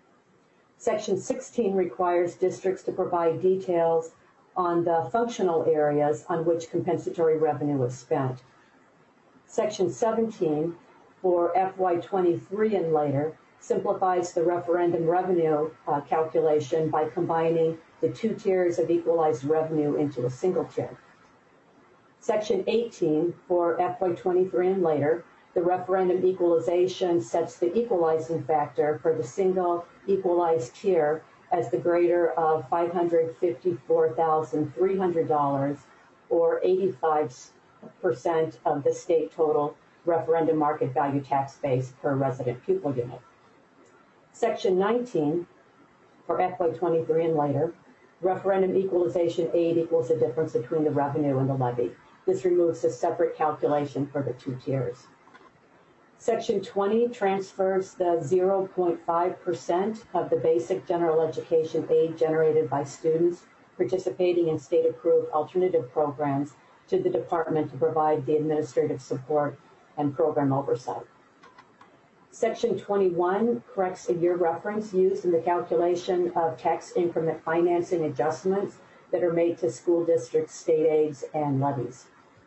Section sixteen requires districts to provide details on the functional areas on which compensatory revenue is spent. Section seventeen for F Y twenty-three and later simplifies the referendum revenue uh, calculation by combining the two tiers of equalized revenue into a single tier. Section eighteen for F Y twenty-three and later, the referendum equalization sets the equalizing factor for the single equalized tier as the greater of five hundred fifty-four thousand three hundred dollars or eighty-five percent of the state total referendum market value tax base per resident pupil unit. Section nineteen for F Y twenty-three and later, referendum equalization aid equals the difference between the revenue and the levy. This removes a separate calculation for the two tiers. Section twenty transfers the zero point five percent of the basic general education aid generated by students participating in state-approved alternative programs to the department to provide the administrative support and program oversight. Section twenty-one corrects a year reference used in the calculation of tax increment financing adjustments that are made to school districts, state aids, and levies.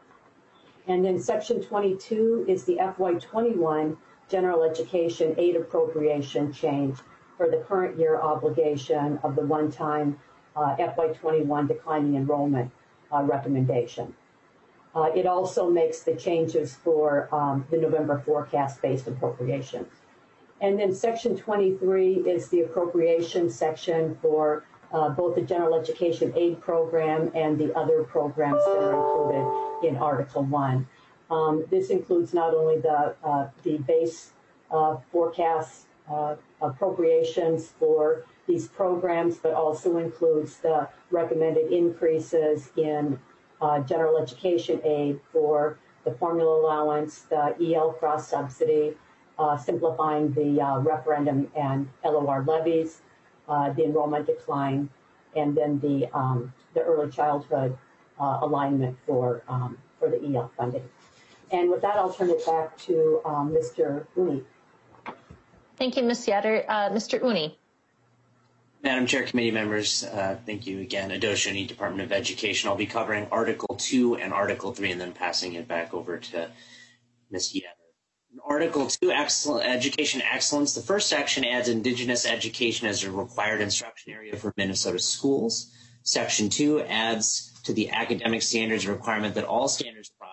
And then Section twenty-two is the F Y twenty-one general education aid appropriation change for the current year obligation of the one-time uh, F Y twenty-one declining enrollment uh, recommendation. Uh, it also makes the changes for um, the November forecast-based appropriations. And then Section twenty-three is the appropriation section for uh, both the general education aid program and the other programs that are included in Article one. Um, this includes not only the, uh, the base uh, forecast uh, appropriations for these programs, but also includes the recommended increases in Uh, general education aid for the formula allowance, the E L cross subsidy, uh, simplifying the uh, referendum and L O R levies, uh, the enrollment decline, and then the um, the early childhood uh, alignment for um, for the E L funding. And with that, I'll turn it back to um, Mister Uni. Thank you, Miz Yetter. Uh, Mister Uni. Madam Chair, committee members, uh, thank you again. Adosh Uni, Department of Education. I'll be covering Article two and Article three and then passing it back over to Miz Yetter. In Article two, excellent, Education Excellence, the first section adds Indigenous education as a required instruction area for Minnesota schools. Section two adds to the academic standards requirement that all standards process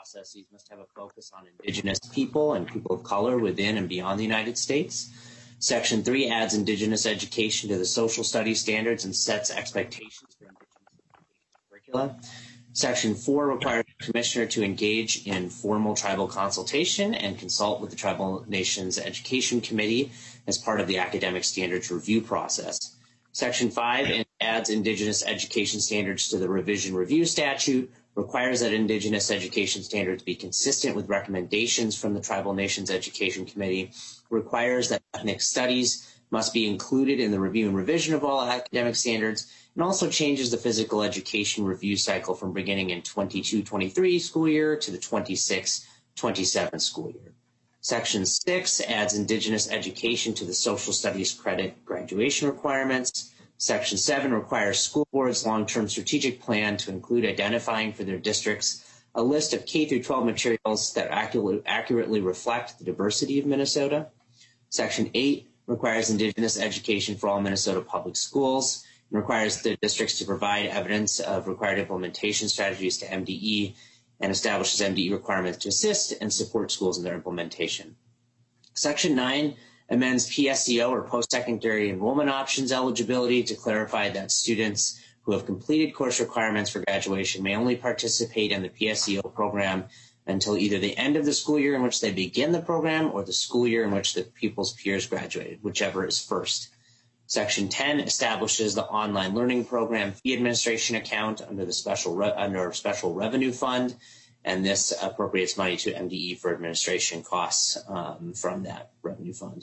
processes must have a focus on Indigenous people and people of color within and beyond the United States. Section three adds Indigenous education to the social studies standards and sets expectations for Indigenous curricula. Section four requires the Commissioner to engage in formal tribal consultation and consult with the Tribal Nations Education Committee as part of the academic standards review process. Section five adds Indigenous education standards to the revision review statute, requires that Indigenous education standards be consistent with recommendations from the Tribal Nations Education Committee, requires that ethnic studies must be included in the review and revision of all academic standards, and also changes the physical education review cycle from beginning in twenty-two twenty-three school year to the twenty-six twenty-seven school year. Section six adds Indigenous education to the social studies credit graduation requirements. Section seven requires school boards' long-term strategic plan to include identifying for their districts a list of K through twelve materials that accurately, accurately reflect the diversity of Minnesota. Section eight requires Indigenous education for all Minnesota public schools and requires the districts to provide evidence of required implementation strategies to M D E and establishes M D E requirements to assist and support schools in their implementation. Section nine amends P S E O or post-secondary enrollment options eligibility to clarify that students who have completed course requirements for graduation may only participate in the P S E O program until either the end of the school year in which they begin the program or the school year in which the pupil's peers graduated, whichever is first. Section ten establishes the online learning program fee administration account under the special re- under special revenue fund, and this appropriates money to M D E for administration costs um, from that revenue fund.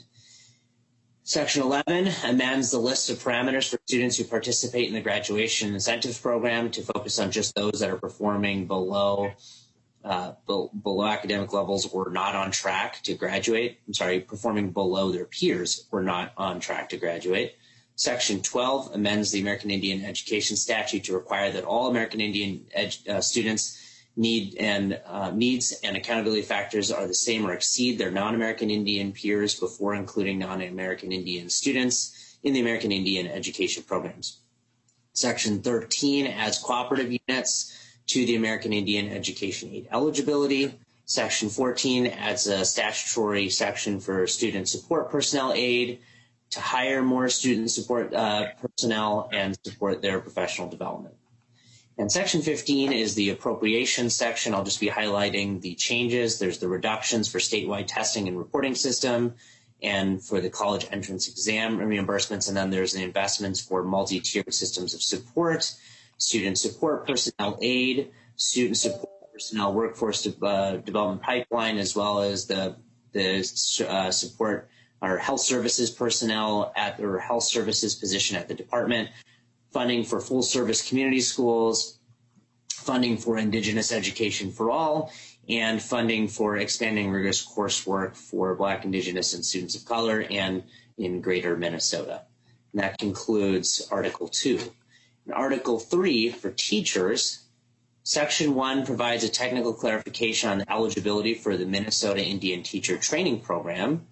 Section eleven amends the list of parameters for students who participate in the graduation incentives program to focus on just those that are performing below uh, be- below academic levels or not on track to graduate. I'm sorry, performing below their peers or not on track to graduate. Section twelve amends the American Indian Education Statute to require that all American Indian ed- uh, students need and uh, needs and accountability factors are the same or exceed their non-American Indian peers before including non-American Indian students in the American Indian education programs. Section thirteen adds cooperative units to the American Indian Education Aid eligibility. Section fourteen adds a statutory section for student support personnel aid to hire more student support uh, personnel and support their professional development. And section fifteen is the appropriation section. I'll just be highlighting the changes. There's the reductions for statewide testing and reporting system and for the college entrance exam reimbursements. And then there's the investments for multi-tiered systems of support, student support personnel aid, student support personnel workforce de- uh, development pipeline, as well as the, the uh, support our health services personnel at their health services position at the department, funding for full service community schools, funding for Indigenous education for all, and funding for expanding rigorous coursework for Black, Indigenous, and students of color and in greater Minnesota. And that concludes Article two. In Article three, for teachers, Section one provides a technical clarification on the eligibility for the Minnesota Indian Teacher Training Program.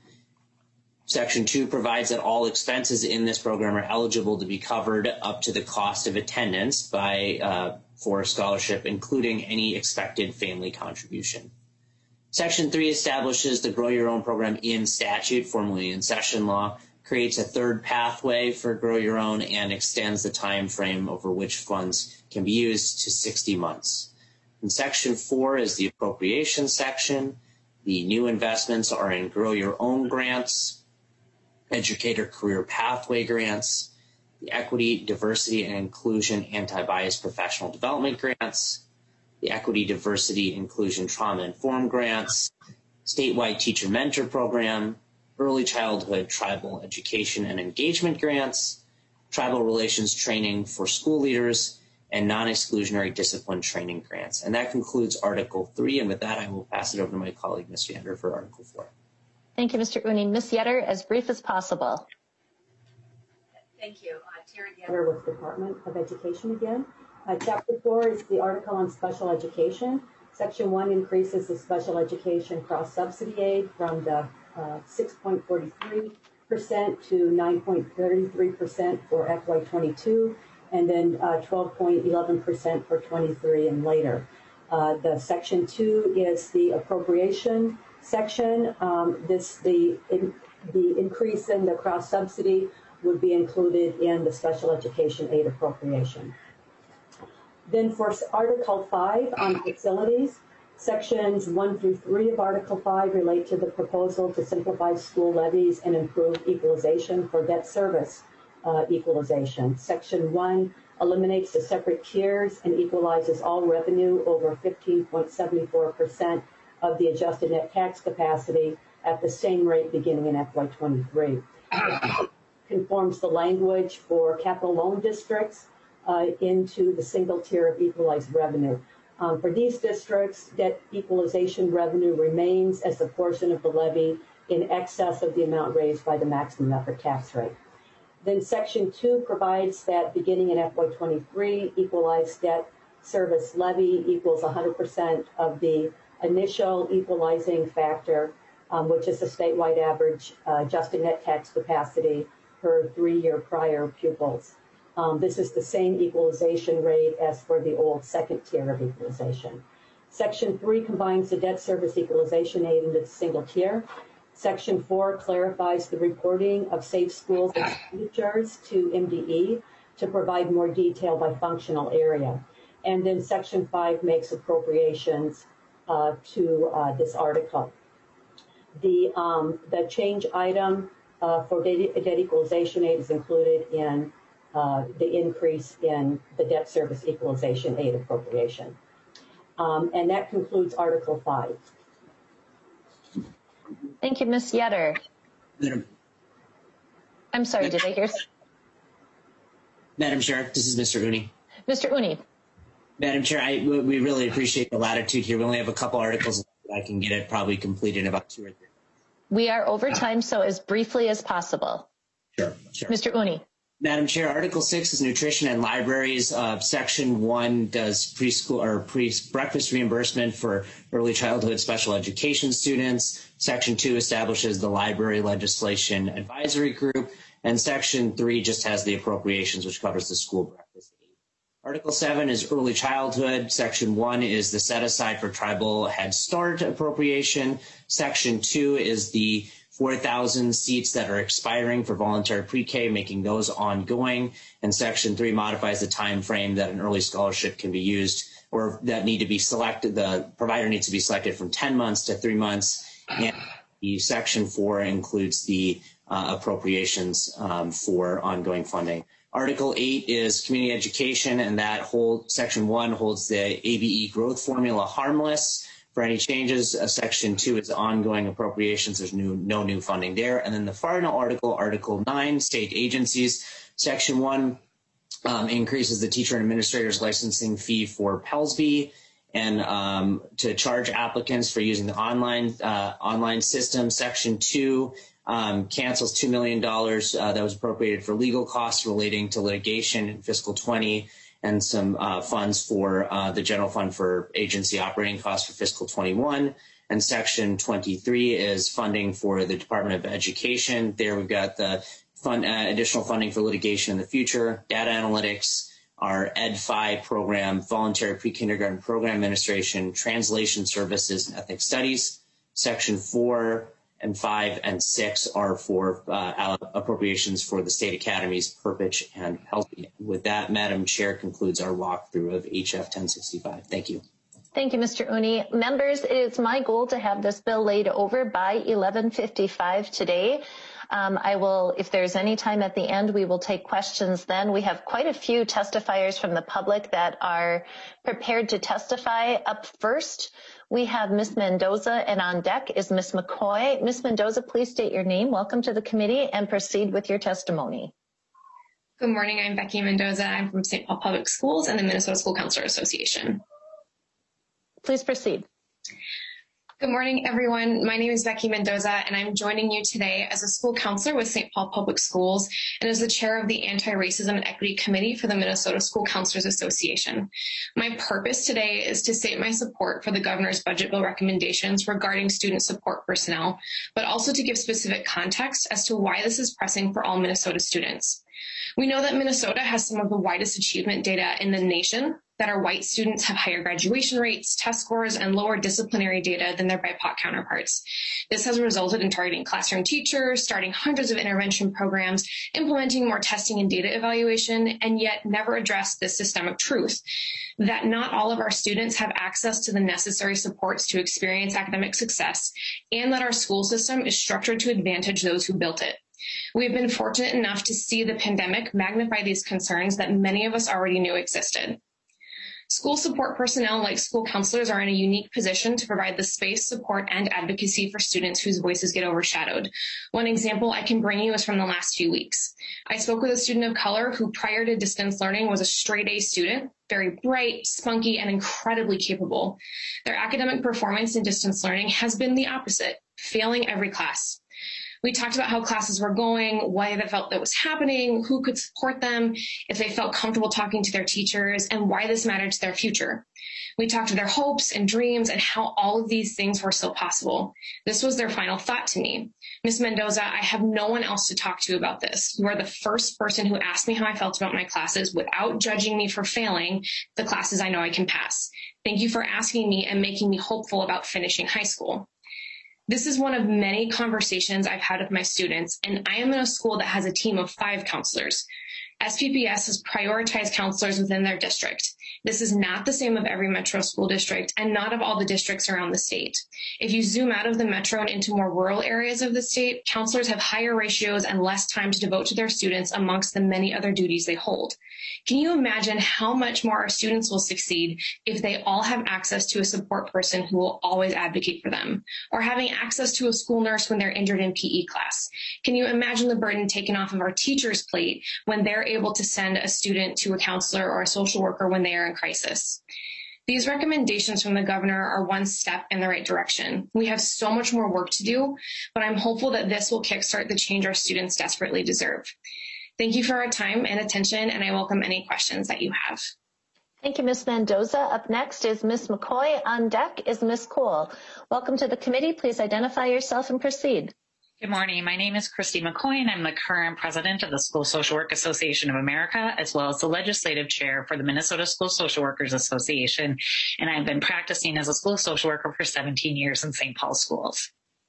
Section two provides that all expenses in this program are eligible to be covered up to the cost of attendance by uh, for a scholarship, including any expected family contribution. Section three establishes the Grow Your Own program in statute, formerly in session law, creates a third pathway for Grow Your Own, and extends the time frame over which funds can be used to sixty months. And Section four is the appropriation section. The new investments are in Grow Your Own grants, Educator Career Pathway grants, the Equity, Diversity, and Inclusion Anti-Bias Professional Development grants, the Equity, Diversity, Inclusion Trauma-Informed grants, Statewide Teacher Mentor Program, Early Childhood Tribal Education and Engagement grants, Tribal Relations Training for School Leaders, and Non-Exclusionary Discipline Training grants. And that concludes Article three, and with that I will pass it over to my colleague, Miz Yander, for Article four. Thank you, Mister Uni. Miz Yetter, as brief as possible. Thank you. Uh, Terry Yetter with Department of Education again. Uh, chapter four is the article on special education. Section one increases the special education cross-subsidy aid from the uh, six point four three percent to nine point three three percent for F Y twenty-two, and then uh, twelve point one one percent for twenty-three and later. Uh, the section two is the appropriation section. Um, this the in, the increase in the cross subsidy would be included in the special education aid appropriation. Then for Article five on facilities, sections one through three of Article five relate to the proposal to simplify school levies and improve equalization for debt service uh, equalization. Section one eliminates the separate tiers and equalizes all revenue over fifteen point seven four percent of the adjusted net tax capacity at the same rate beginning in F Y twenty-three. Conforms the language for capital loan districts uh, into the single tier of equalized revenue. Um, for these districts, debt equalization revenue remains as a portion of the levy in excess of the amount raised by the maximum upper tax rate. Then section two provides that beginning in F Y twenty-three, equalized debt service levy equals one hundred percent of the initial equalizing factor, um, which is the statewide average uh, adjusted net tax capacity per three-year prior pupils. Um, this is the same equalization rate as for the old second tier of equalization. Section three combines the debt service equalization aid into the single tier. Section four clarifies the reporting of safe schools expenditures to M D E to provide more detail by functional area. And then section five makes appropriations uh, to uh, this article. The, um, the change item uh, for debt, debt equalization aid is included in uh, the increase in the debt service equalization aid appropriation. Um, and that concludes Article five. Thank you, Miz Yetter. Madam, I'm sorry, did I hear? Madam Chair, this is Mister Uni. Mister Uni. Madam Chair, I, we really appreciate the latitude here. We only have a couple articles. I can get it probably completed in about two or three. We are over time, so as briefly as possible. Sure, sure. Mister Uni. Madam Chair, Article six is nutrition and libraries. Uh, Section one does preschool or pre-breakfast reimbursement for early childhood special education students. Section two establishes the library legislation advisory group. And Section three just has the appropriations, which covers the school breakfast aid. Article seven is early childhood. Section one is the set aside for tribal Head Start appropriation. Section two is the four thousand seats that are expiring for voluntary pre-K, making those ongoing. And Section three modifies the time frame that an early scholarship can be used, or that need to be selected. The provider needs to be selected from ten months to three months. And the Section four includes the uh, appropriations um, for ongoing funding. Article eight is community education, and that hold, Section one holds the A B E growth formula harmless for any changes. Uh, Section two is ongoing appropriations. There's new, no new funding there. And then the final article, Article nine, state agencies. Section one um, increases the teacher and administrator's licensing fee for Pelsby and um, to charge applicants for using the online uh, online system. Section two um, cancels two million dollars uh, that was appropriated for legal costs relating to litigation in fiscal twenty. And some uh, funds for uh, the general fund for agency operating costs for fiscal twenty-one. And Section twenty-three is funding for the Department of Education. There we've got the fund, uh, additional funding for litigation in the future, data analytics, our Ed five program, voluntary pre-kindergarten program administration, translation services, and ethnic studies. Section four and five and six are for uh, appropriations for the state academies, Perpich and Pelsby. With that, Madam Chair, concludes our walkthrough of H F ten sixty-five. Thank you. Thank you, Mister Uni. Members, it is my goal to have this bill laid over by eleven fifty-five today. Um, I will, if there's any time at the end, we will take questions then. We have quite a few testifiers from the public that are prepared to testify. Up first, we have Miz Mendoza, and on deck is Miz McCoy. Miz Mendoza, please state your name. Welcome to the committee and proceed with your testimony. Good morning. I'm Becky Mendoza. I'm from Saint Paul Public Schools and the Minnesota School Counselor Association. Please proceed. Good morning, everyone. My name is Becky Mendoza, and I'm joining you today as a school counselor with Saint Paul Public Schools and as the chair of the Anti-Racism and Equity Committee for the Minnesota School Counselors Association. My purpose today is to state my support for the governor's budget bill recommendations regarding student support personnel, but also to give specific context as to why this is pressing for all Minnesota students. We know that Minnesota has some of the widest achievement data in the nation that our white students have higher graduation rates, test scores, and lower disciplinary data than their B I P O C counterparts. This has resulted in targeting classroom teachers, starting hundreds of intervention programs, implementing more testing and data evaluation, and yet never addressed this systemic truth that not all of our students have access to the necessary supports to experience academic success, and that our school system is structured to advantage those who built it. We've been fortunate enough to see the pandemic magnify these concerns that many of us already knew existed. School support personnel like school counselors are in a unique position to provide the space, support, and advocacy for students whose voices get overshadowed. One example I can bring you is from the last few weeks. I spoke with a student of color who prior to distance learning was a straight A student, very bright, spunky, and incredibly capable. Their academic performance in distance learning has been the opposite, failing every class. We talked about how classes were going, why they felt that was happening, who could support them, if they felt comfortable talking to their teachers, and why this mattered to their future. We talked to their hopes and dreams and how all of these things were still possible. This was their final thought to me. Miz Mendoza, I have no one else to talk to about this. You are the first person who asked me how I felt about my classes without judging me for failing the classes I know I can pass. Thank you for asking me and making me hopeful about finishing high school. This is one of many conversations I've had with my students, and I am in a school that has a team of five counselors. S P P S has prioritized counselors within their district. This is not the same of every metro school district and not of all the districts around the state. If you zoom out of the metro and into more rural areas of the state, counselors have higher ratios and less time to devote to their students amongst the many other duties they hold. Can you imagine how much more our students will succeed if they all have access to a support person who will always advocate for them, or having access to a school nurse when they're injured in P E class? Can you imagine the burden taken off of our teachers' plate when they're able to send a student to a counselor or a social worker when they are in crisis? These recommendations from the governor are one step in the right direction. We have so much more work to do, but I'm hopeful that this will kickstart the change our students desperately deserve. Thank you for our time and attention, and I welcome any questions that you have. Thank you, Miz Mendoza. Up next is Miz McCoy. On deck is Miz Cole. Welcome to the committee. Please identify yourself and proceed. Good morning. My name is Christy McCoy, and I'm the current president of the School Social Work Association of America, as well as the legislative chair for the Minnesota School Social Workers Association. And I've been practicing as a school social worker for seventeen years in Saint Paul schools.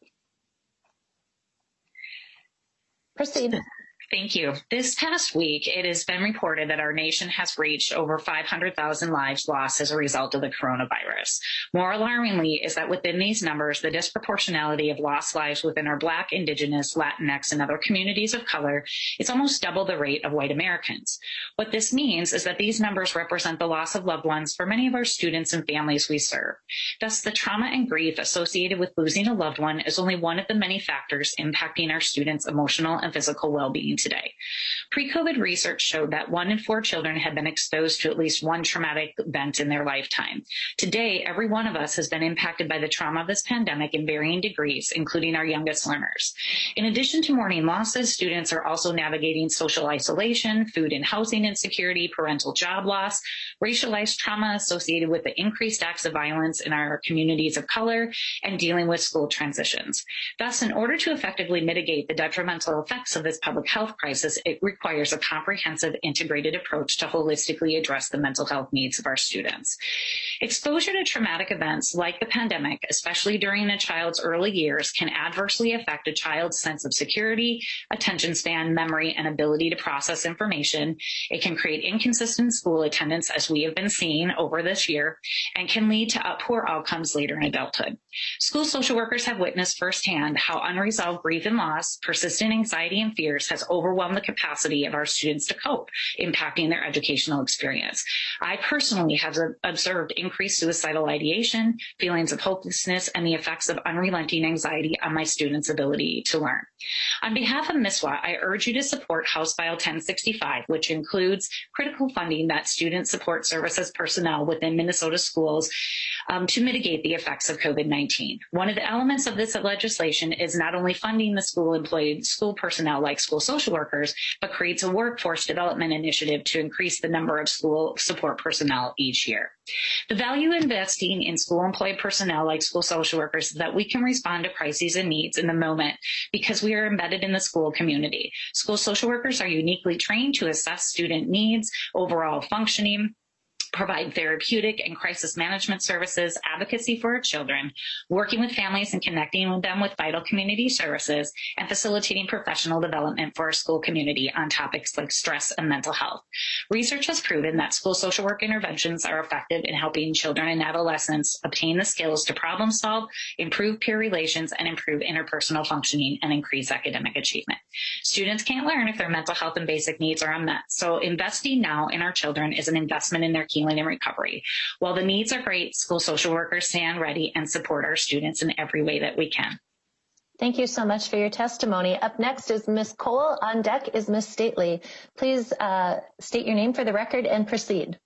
Proceed. Thank you. This past week, it has been reported that our nation has reached over five hundred thousand lives lost as a result of the coronavirus. More alarmingly is that within these numbers, the disproportionality of lost lives within our Black, Indigenous, Latinx, and other communities of color is almost double the rate of white Americans. What this means is that these numbers represent the loss of loved ones for many of our students and families we serve. Thus, the trauma and grief associated with losing a loved one is only one of the many factors impacting our students' emotional and physical well-being today. Pre-COVID research showed that one in four children had been exposed to at least one traumatic event in their lifetime. Today, every one of us has been impacted by the trauma of this pandemic in varying degrees, including our youngest learners. In addition to mourning losses, students are also navigating social isolation, food and housing insecurity, parental job loss, racialized trauma associated with the increased acts of violence in our communities of color, and dealing with school transitions. Thus, in order to effectively mitigate the detrimental effects of this public health crisis, it requires a comprehensive, integrated approach to holistically address the mental health needs of our students. Exposure to traumatic events like the pandemic, especially during a child's early years, can adversely affect a child's sense of security, attention span, memory, and ability to process information. It can create inconsistent school attendance, as we have been seeing over this year, and can lead to poor outcomes later in adulthood. School social workers have witnessed firsthand how unresolved grief and loss, persistent anxiety and fears has overwhelmed the capacity of our students to cope, impacting their educational experience. I personally have observed increased suicidal ideation, feelings of hopelessness, and the effects of unrelenting anxiety on my students' ability to learn. On behalf of MISWA, I urge you to support House File ten sixty-five, which includes critical funding that student support services personnel within Minnesota schools um, to mitigate the effects of COVID nineteen. One of the elements of this legislation is not only funding the school-employed school personnel like school social workers, but creates a workforce development initiative to increase the number of school support personnel each year. The value of investing in school-employed personnel like school social workers is that we can respond to crises and needs in the moment because we are embedded in the school community. School social workers are uniquely trained to assess student needs, overall functioning, provide therapeutic and crisis management services, advocacy for our children, working with families and connecting with them with vital community services, and facilitating professional development for our school community on topics like stress and mental health. Research has proven that school social work interventions are effective in helping children and adolescents obtain the skills to problem solve, improve peer relations, and improve interpersonal functioning and increase academic achievement. Students can't learn if their mental health and basic needs are unmet, so investing now in our children is an investment in their healing and recovery. While the needs are great, school social workers stand ready and support our students in every way that we can. Thank you so much for your testimony. Up next is Miz Cole. On deck is Miz Stately. Please uh, state your name for the record and proceed.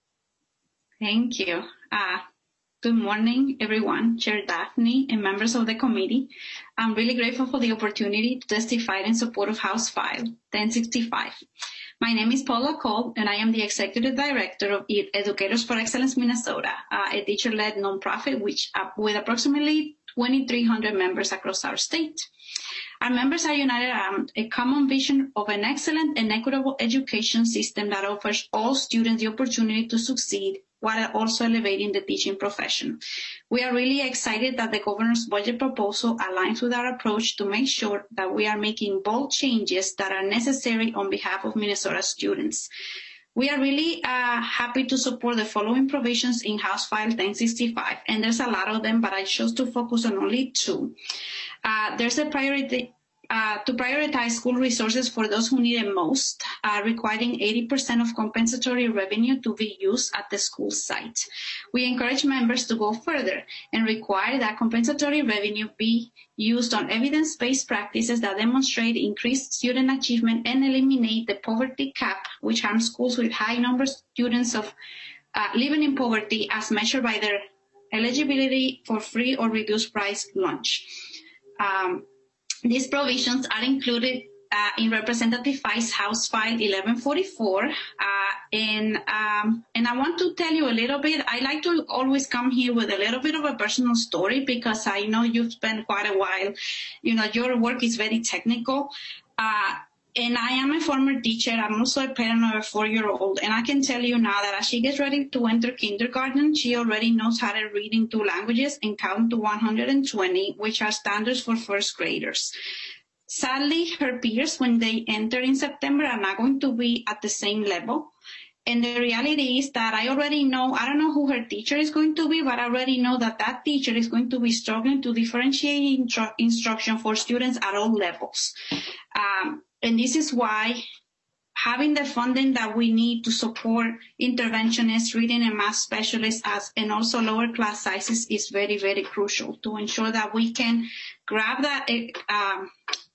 Thank you. Uh, good morning, everyone, Chair Daphne and members of the committee. I'm really grateful for the opportunity to testify in support of House File ten sixty-five. My name is Paula Cole, and I am the Executive Director of Educators for Excellence Minnesota, uh, a teacher-led nonprofit which, uh, with approximately twenty-three hundred members across our state. Our members are united around a common vision of an excellent and equitable education system that offers all students the opportunity to succeed while also elevating the teaching profession. We are really excited that the governor's budget proposal aligns with our approach to make sure that we are making bold changes that are necessary on behalf of Minnesota students. We are really uh, happy to support the following provisions in House File ten sixty-five, and there's a lot of them, but I chose to focus on only two. Uh, there's a priority uh, to prioritize school resources for those who need it most, uh, requiring eighty percent of compensatory revenue to be used at the school site. We encourage members to go further and require that compensatory revenue be used on evidence-based practices that demonstrate increased student achievement and eliminate the poverty cap, which harms schools with high numbers of students of uh, living in poverty as measured by their eligibility for free or reduced price lunch. Um, these provisions are included uh, in Representative Fai's House File eleven forty-four, uh, and um, and I want to tell you a little bit. I like to always come here with a little bit of a personal story because I know you've spent quite a while. You know, your work is very technical. Uh, And I am a former teacher. I'm also a parent of a four-year-old. And I can tell you now that as she gets ready to enter kindergarten, she already knows how to read in two languages and count to one hundred twenty, which are standards for first graders. Sadly, her peers, when they enter in September, are not going to be at the same level. And the reality is that I already know, I don't know who her teacher is going to be, but I already know that that teacher is going to be struggling to differentiate intro- instruction for students at all levels. Um, and this is why having the funding that we need to support interventionists, reading and math specialists, as, and also lower class sizes is very, very crucial to ensure that we can grab that um,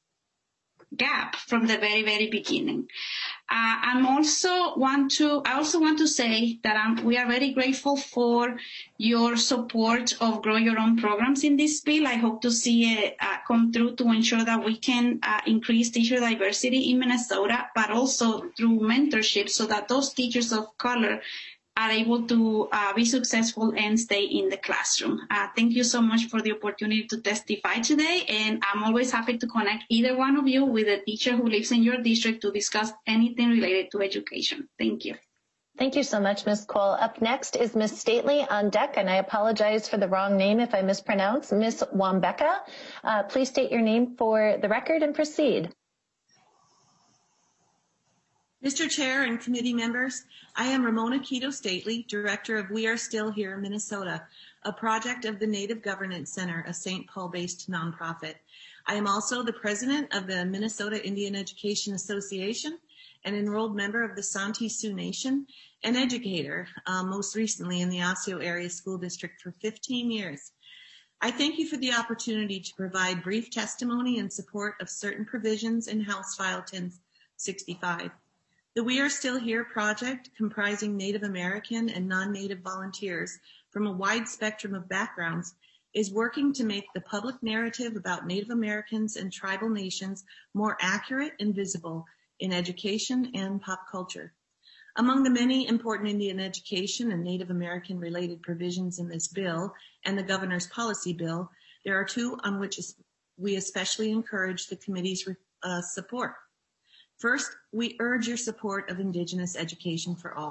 gap from the very, very beginning. Uh, I'm also want to, I also want to say that I'm, we are very grateful for your support of Grow Your Own programs in this bill. I hope to see it uh, come through to ensure that we can uh, increase teacher diversity in Minnesota, but also through mentorship so that those teachers of color are able to uh, be successful and stay in the classroom. Uh, thank you so much for the opportunity to testify today, and I'm always happy to connect either one of you with a teacher who lives in your district to discuss anything related to education. Thank you. Thank you so much, Miz Cole. Up next is Miz Stately on deck, and I apologize for the wrong name if I mispronounce. Miz Wambeka, uh, please state your name for the record and proceed. Mister Chair and committee members, I am Ramona Quito Stately, Director of We Are Still Here Minnesota, a project of the Native Governance Center, a Saint Paul-based nonprofit. I am also the president of the Minnesota Indian Education Association, an enrolled member of the Santee Sioux Nation, an educator, uh, most recently in the Osseo Area School District for fifteen years. I thank you for the opportunity to provide brief testimony in support of certain provisions in House File ten sixty-five. The We Are Still Here project, comprising Native American and non-Native volunteers from a wide spectrum of backgrounds, is working to make the public narrative about Native Americans and tribal nations more accurate and visible in education and pop culture. Among the many important Indian education and Native American related provisions in this bill and the governor's policy bill, there are two on which we especially encourage the committee's uh, support. First, we urge your support of Indigenous education for all.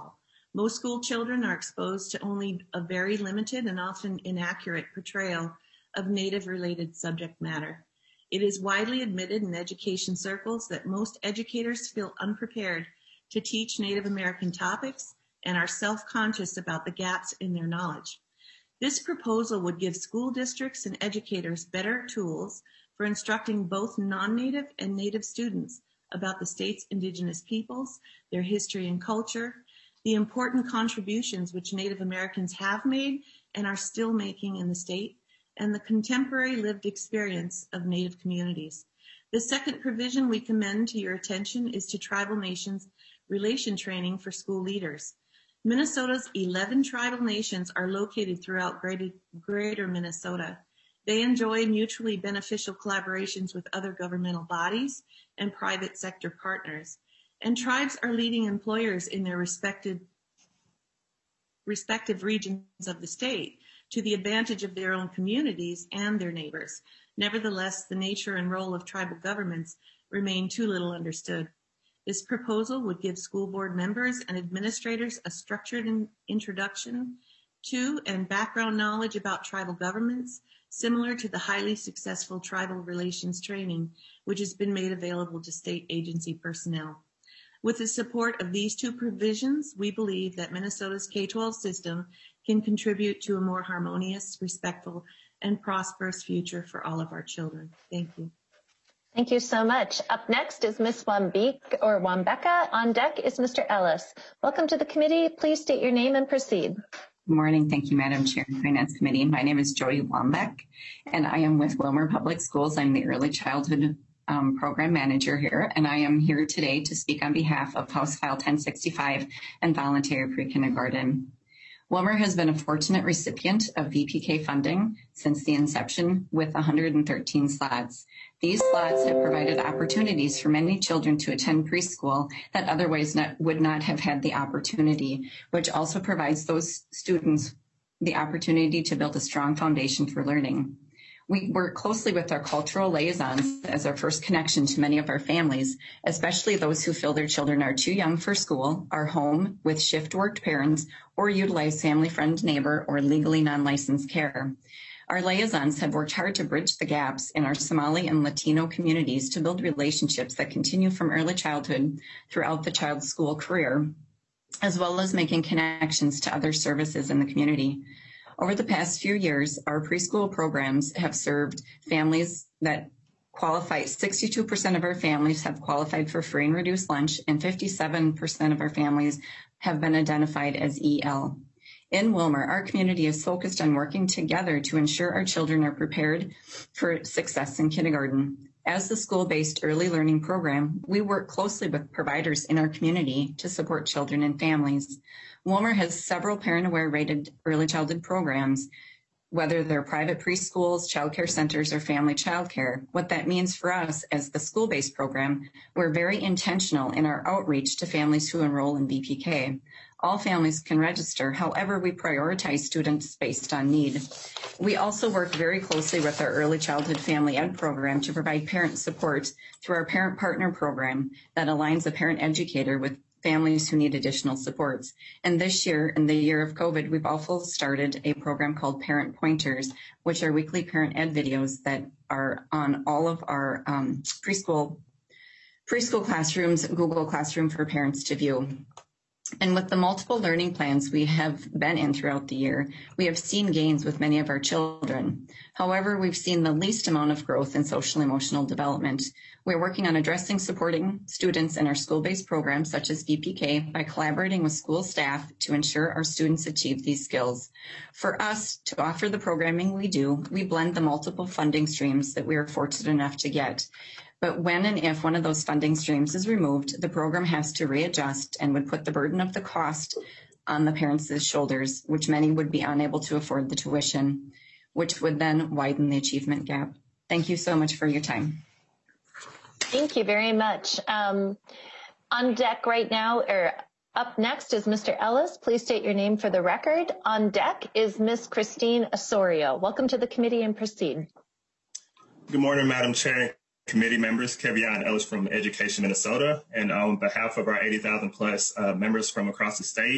Most school children are exposed to only a very limited and often inaccurate portrayal of Native-related subject matter. It is widely admitted in education circles that most educators feel unprepared to teach Native American topics and are self-conscious about the gaps in their knowledge. This proposal would give school districts and educators better tools for instructing both non-Native and Native students about the state's Indigenous peoples, their history and culture, the important contributions which Native Americans have made and are still making in the state, and the contemporary lived experience of Native communities. The second provision we commend to your attention is to tribal nations relation training for school leaders. Minnesota's eleven tribal nations are located throughout greater, greater Minnesota. They enjoy mutually beneficial collaborations with other governmental bodies and private sector partners. And tribes are leading employers in their respective, respective regions of the state to the advantage of their own communities and their neighbors. Nevertheless, the nature and role of tribal governments remain too little understood. This proposal would give school board members and administrators a structured in- introduction to and background knowledge about tribal governments, similar to the highly successful tribal relations training, which has been made available to state agency personnel. With the support of these two provisions, we believe that Minnesota's K twelve system can contribute to a more harmonious, respectful, and prosperous future for all of our children. Thank you. Thank you so much. Up next is Miz Wambek or Wambeka. On deck is Mister Ellis. Welcome to the committee. Please state your name and proceed. Good morning. Thank you, Madam Chair and Finance Committee. My name is Joy Wambek, and I am with Willmar Public Schools. I'm the Early Childhood um, Program Manager here, and I am here today to speak on behalf of House File ten sixty-five and Voluntary Pre-Kindergarten. Willmar has been a fortunate recipient of V P K funding since the inception with one hundred thirteen slots. These slots have provided opportunities for many children to attend preschool that otherwise not, would not have had the opportunity, which also provides those students the opportunity to build a strong foundation for learning. We work closely with our cultural liaisons as our first connection to many of our families, especially those who feel their children are too young for school, are home with shift-worked parents, or utilize family friend, neighbor, or legally non-licensed care. Our liaisons have worked hard to bridge the gaps in our Somali and Latino communities to build relationships that continue from early childhood throughout the child's school career, as well as making connections to other services in the community. Over the past few years, our preschool programs have served families that qualify. sixty-two percent of our families have qualified for free and reduced lunch, and fifty-seven percent of our families have been identified as E L. In Willmar, our community is focused on working together to ensure our children are prepared for success in kindergarten. As the school-based early learning program, we work closely with providers in our community to support children and families. Willmar has several parent-aware rated early childhood programs, whether they're private preschools, child care centers, or family child care. What that means for us as the school-based program, we're very intentional in our outreach to families who enroll in V P K. All families can register. However, we prioritize students based on need. We also work very closely with our early childhood family ed program to provide parent support through our parent partner program that aligns a parent educator with families who need additional supports. And this year, in the year of COVID, we've also started a program called Parent Pointers, which are weekly parent ed videos that are on all of our um, preschool preschool classrooms, Google Classroom for parents to view. And with the multiple learning plans we have been in throughout the year, we have seen gains with many of our children. However, we've seen the least amount of growth in social emotional development. We're working on addressing supporting students in our school-based programs such as V P K by collaborating with school staff to ensure our students achieve these skills. For us to offer the programming we do, we blend the multiple funding streams that we are fortunate enough to get. But when and if one of those funding streams is removed, the program has to readjust and would put the burden of the cost on the parents' shoulders, which many would be unable to afford the tuition, which would then widen the achievement gap. Thank you so much for your time. Thank you very much. Um, on deck right now, or up next is Mister Ellis. Please state your name for the record. On deck is Miz Christine Osorio. Welcome to the committee and proceed. Good morning, Madam Chair. Committee members, Kevion Ellis from Education Minnesota, and on behalf of our eighty thousand plus uh, members from across the state,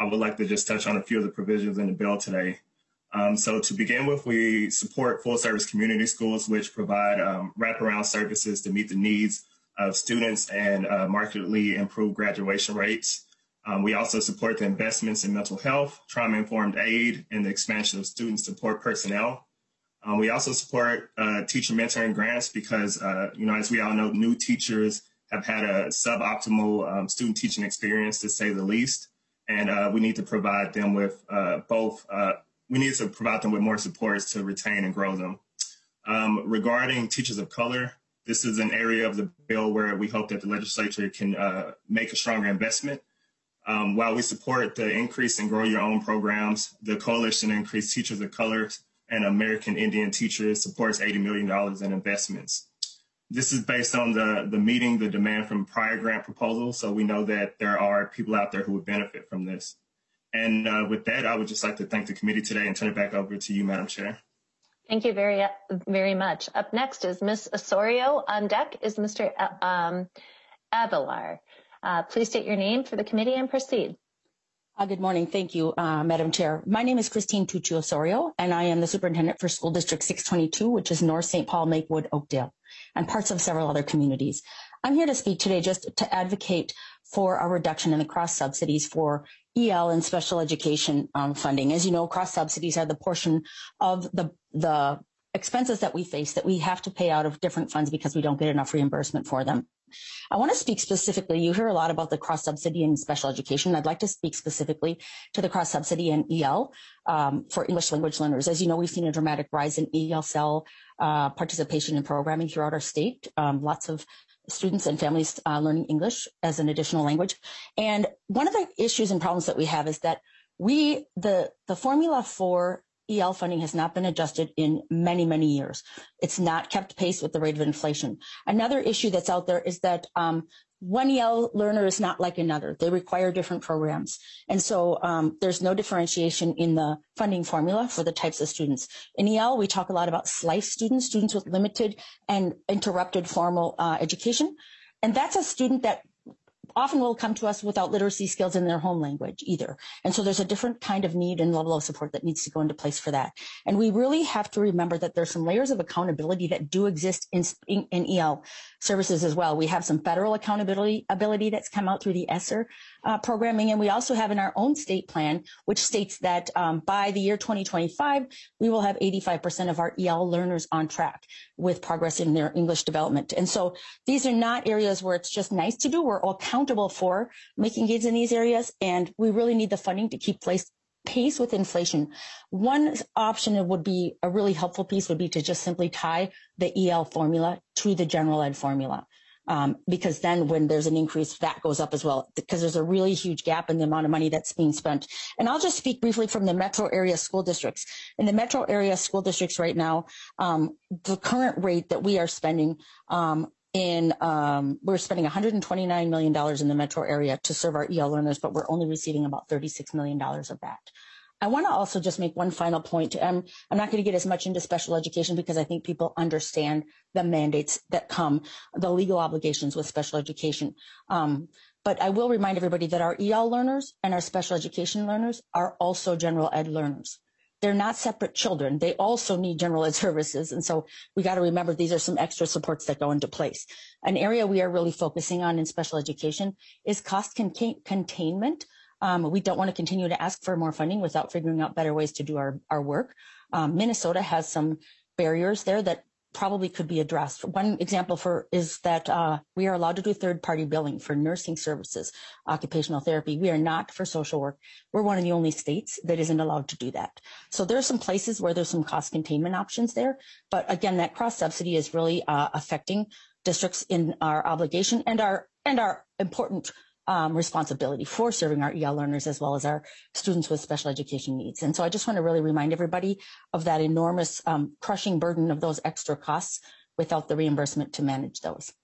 I would like to just touch on a few of the provisions in the bill today. Um, so to begin with, we support full-service community schools, which provide um, wraparound services to meet the needs of students and uh, markedly improve graduation rates. Um, we also support the investments in mental health, trauma-informed aid, and the expansion of student support personnel. Um, we also support uh, teacher mentoring grants because, uh, you know, as we all know, new teachers have had a suboptimal um, student teaching experience, to say the least, and uh, we need to provide them with uh, both, uh, we need to provide them with more supports to retain and grow them. Um, regarding teachers of color, this is an area of the bill where we hope that the legislature can uh, make a stronger investment. Um, while we support the Increase and Grow Your Own programs, the Coalition to Increase Teachers of Color and American Indian Teachers supports eighty million dollars in investments. This is based on the, the meeting the demand from prior grant proposals, so we know that there are people out there who would benefit from this. And uh, with that, I would just like to thank the committee today and turn it back over to you, Madam Chair. Thank you very, very much. Up next is Miz Osorio. On deck is Mister Um, Avelar. Uh, please state your name for the committee and proceed. Uh, good morning. Thank you, uh, Madam Chair. My name is Christine Tucci Osorio, and I am the superintendent for School District six twenty-two, which is North Saint Paul, Makewood, Oakdale, and parts of several other communities. I'm here to speak today just to advocate for a reduction in the cross subsidies for E L and special education um, funding. As you know, cross subsidies are the portion of the the expenses that we face that we have to pay out of different funds because we don't get enough reimbursement for them. I want to speak specifically, you hear a lot about the cross subsidy in special education. I'd like to speak specifically to the cross subsidy in E L um, for English language learners. As you know, we've seen a dramatic rise in E L S E L uh, participation in programming throughout our state. Um, lots of students and families uh, learning English as an additional language. And one of the issues and problems that we have is that we, the, the formula for E L funding has not been adjusted in many, many years. It's not kept pace with the rate of inflation. Another issue that's out there is that um, one E L learner is not like another. They require different programs. And so um, there's no differentiation in the funding formula for the types of students. In E L, we talk a lot about SLIFE students, students with limited and interrupted formal uh, education. And that's a student that often will come to us without literacy skills in their home language either. And so there's a different kind of need and level of support that needs to go into place for that. And we really have to remember that there's some layers of accountability that do exist in, in, in E L services as well. We have some federal accountability ability that's come out through the ESSER uh, programming. And we also have in our own state plan, which states that um, by the year twenty twenty-five, we will have eighty-five percent of our E L learners on track with progress in their English development. And so these are not areas where it's just nice to do. We're all accountable for making gains in these areas, and we really need the funding to keep place, pace with inflation. One option would be a really helpful piece would be to just simply tie the E L formula to the general ed formula. Um, because then when there's an increase, that goes up as well, because there's a really huge gap in the amount of money that's being spent. And I'll just speak briefly from the metro area school districts. In the metro area school districts right now, um, the current rate that we are spending um, in, um, we're spending one hundred twenty-nine million dollars in the metro area to serve our E L learners, but we're only receiving about thirty-six million dollars of that. I want to also just make one final point. Um, I'm not going to get as much into special education because I think people understand the mandates that come, the legal obligations with special education. Um, but I will remind everybody that our E L learners and our special education learners are also general ed learners. They're not separate children. They also need general ed services. And so we got to remember these are some extra supports that go into place. An area we are really focusing on in special education is cost con- containment. Um, we don't want to continue to ask for more funding without figuring out better ways to do our, our work. Um, Minnesota has some barriers there that probably could be addressed. One example for is that uh, we are allowed to do third-party billing for nursing services, occupational therapy. We are not for social work. We're one of the only states that isn't allowed to do that. So there are some places where there's some cost containment options there. But again, that cross-subsidy is really uh, affecting districts in our obligation and our and our important Um, responsibility for serving our E L learners as well as our students with special education needs. And so I just want to really remind everybody of that enormous um, crushing burden of those extra costs without the reimbursement to manage those.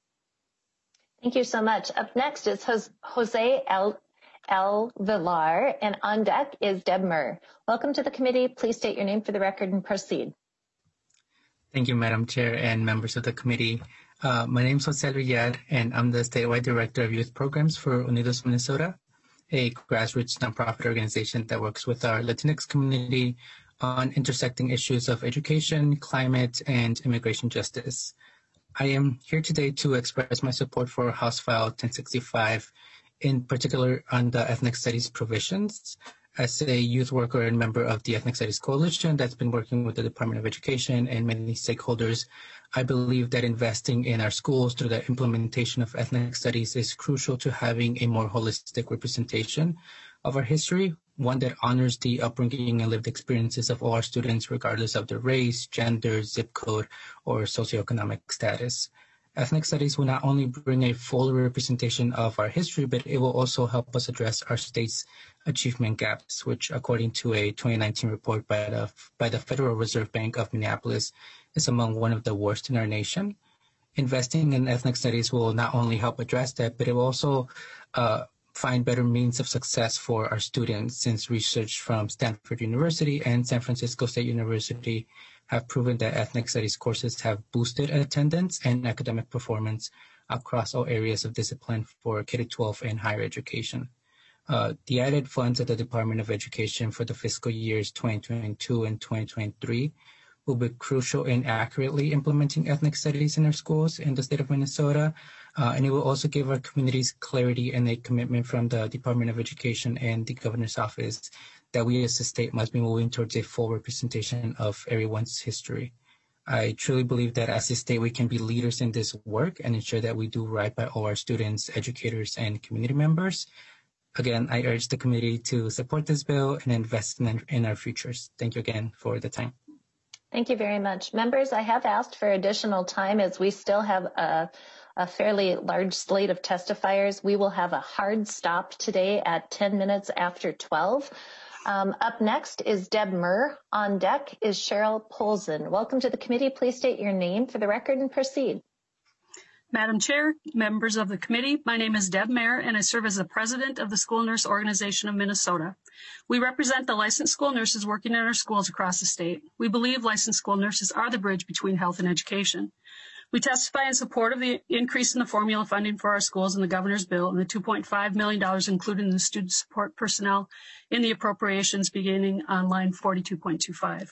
Thank you so much. Up next is Jose El, El Villar, and on deck is Deb Murr. Welcome to the committee. Please state your name for the record and proceed. Thank you, Madam Chair and members of the committee. Uh, my name is Jose Villar, and I'm the statewide director of youth programs for Unidos Minnesota. a grassroots nonprofit organization that works with our Latinx community on intersecting issues of education, climate, and immigration justice. I am here today to express my support for House File ten sixty-five, in particular on the ethnic studies provisions. As a youth worker and member of the Ethnic Studies Coalition that's been working with the Department of Education and many stakeholders, I believe that investing in our schools through the implementation of ethnic studies is crucial to having a more holistic representation of our history, one that honors the upbringing and lived experiences of all our students, regardless of their race, gender, zip code, or socioeconomic status. Ethnic studies will not only bring a full representation of our history, but it will also help us address our state's achievement gaps, which, according to a twenty nineteen report by the, by the Federal Reserve Bank of Minneapolis, is among one of the worst in our nation. Investing in ethnic studies will not only help address that, but it will also uh, find better means of success for our students, since research from Stanford University and San Francisco State University have proven that ethnic studies courses have boosted attendance and academic performance across all areas of discipline for K through twelve and higher education. Uh, the added funds at the Department of Education for the fiscal years twenty twenty-two and twenty twenty-three will be crucial in accurately implementing ethnic studies in our schools in the state of Minnesota, uh, and it will also give our communities clarity and a commitment from the Department of Education and the Governor's Office that we as a state must be moving towards a full representation of everyone's history. I truly believe that as a state, we can be leaders in this work and ensure that we do right by all our students, educators, and community members. Again, I urge the committee to support this bill and invest in, in our futures. Thank you again for the time. Thank you very much. Members, I have asked for additional time as we still have a, a fairly large slate of testifiers. We will have a hard stop today at ten minutes after twelve. Um, up next is Deb Murr. On deck is Cheryl Polzin. Welcome to the committee. Please state your name for the record and proceed. Madam Chair, members of the committee, my name is Deb Murr, and I serve as the president of the School Nurse Organization of Minnesota. We represent the licensed school nurses working in our schools across the state. We believe licensed school nurses are the bridge between health and education. We testify in support of the increase in the formula funding for our schools in the governor's bill and the two point five million dollars included in the student support personnel in the appropriations beginning on line forty-two point two five.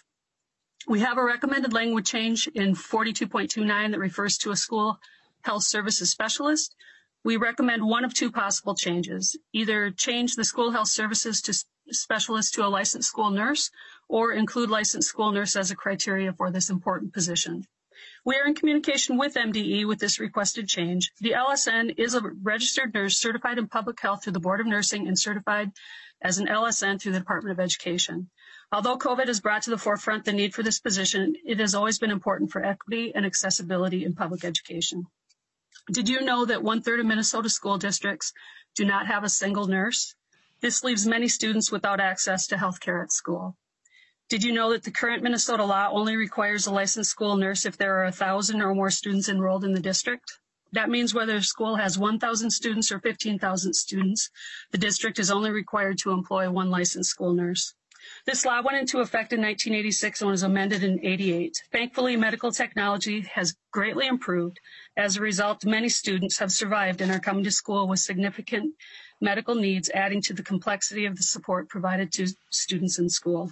We have a recommended language change in forty-two point two nine that refers to a school health services specialist. We recommend one of two possible changes: either change the school health services to specialist to a licensed school nurse, or include licensed school nurse as a criteria for this important position. We are in communication with M D E with this requested change. The L S N is a registered nurse certified in public health through the Board of Nursing and certified as an L S N through the Department of Education. Although COVID has brought to the forefront the need for this position, it has always been important for equity and accessibility in public education. Did you know that one third of Minnesota school districts do not have a single nurse? This leaves many students without access to health care at school. Did you know that the current Minnesota law only requires a licensed school nurse if there are one thousand or more students enrolled in the district? That means whether a school has one thousand students or fifteen thousand students, the district is only required to employ one licensed school nurse. This law went into effect in nineteen eighty-six and was amended in eighty-eight. Thankfully, medical technology has greatly improved. As a result, many students have survived and are coming to school with significant medical needs, adding to the complexity of the support provided to students in school.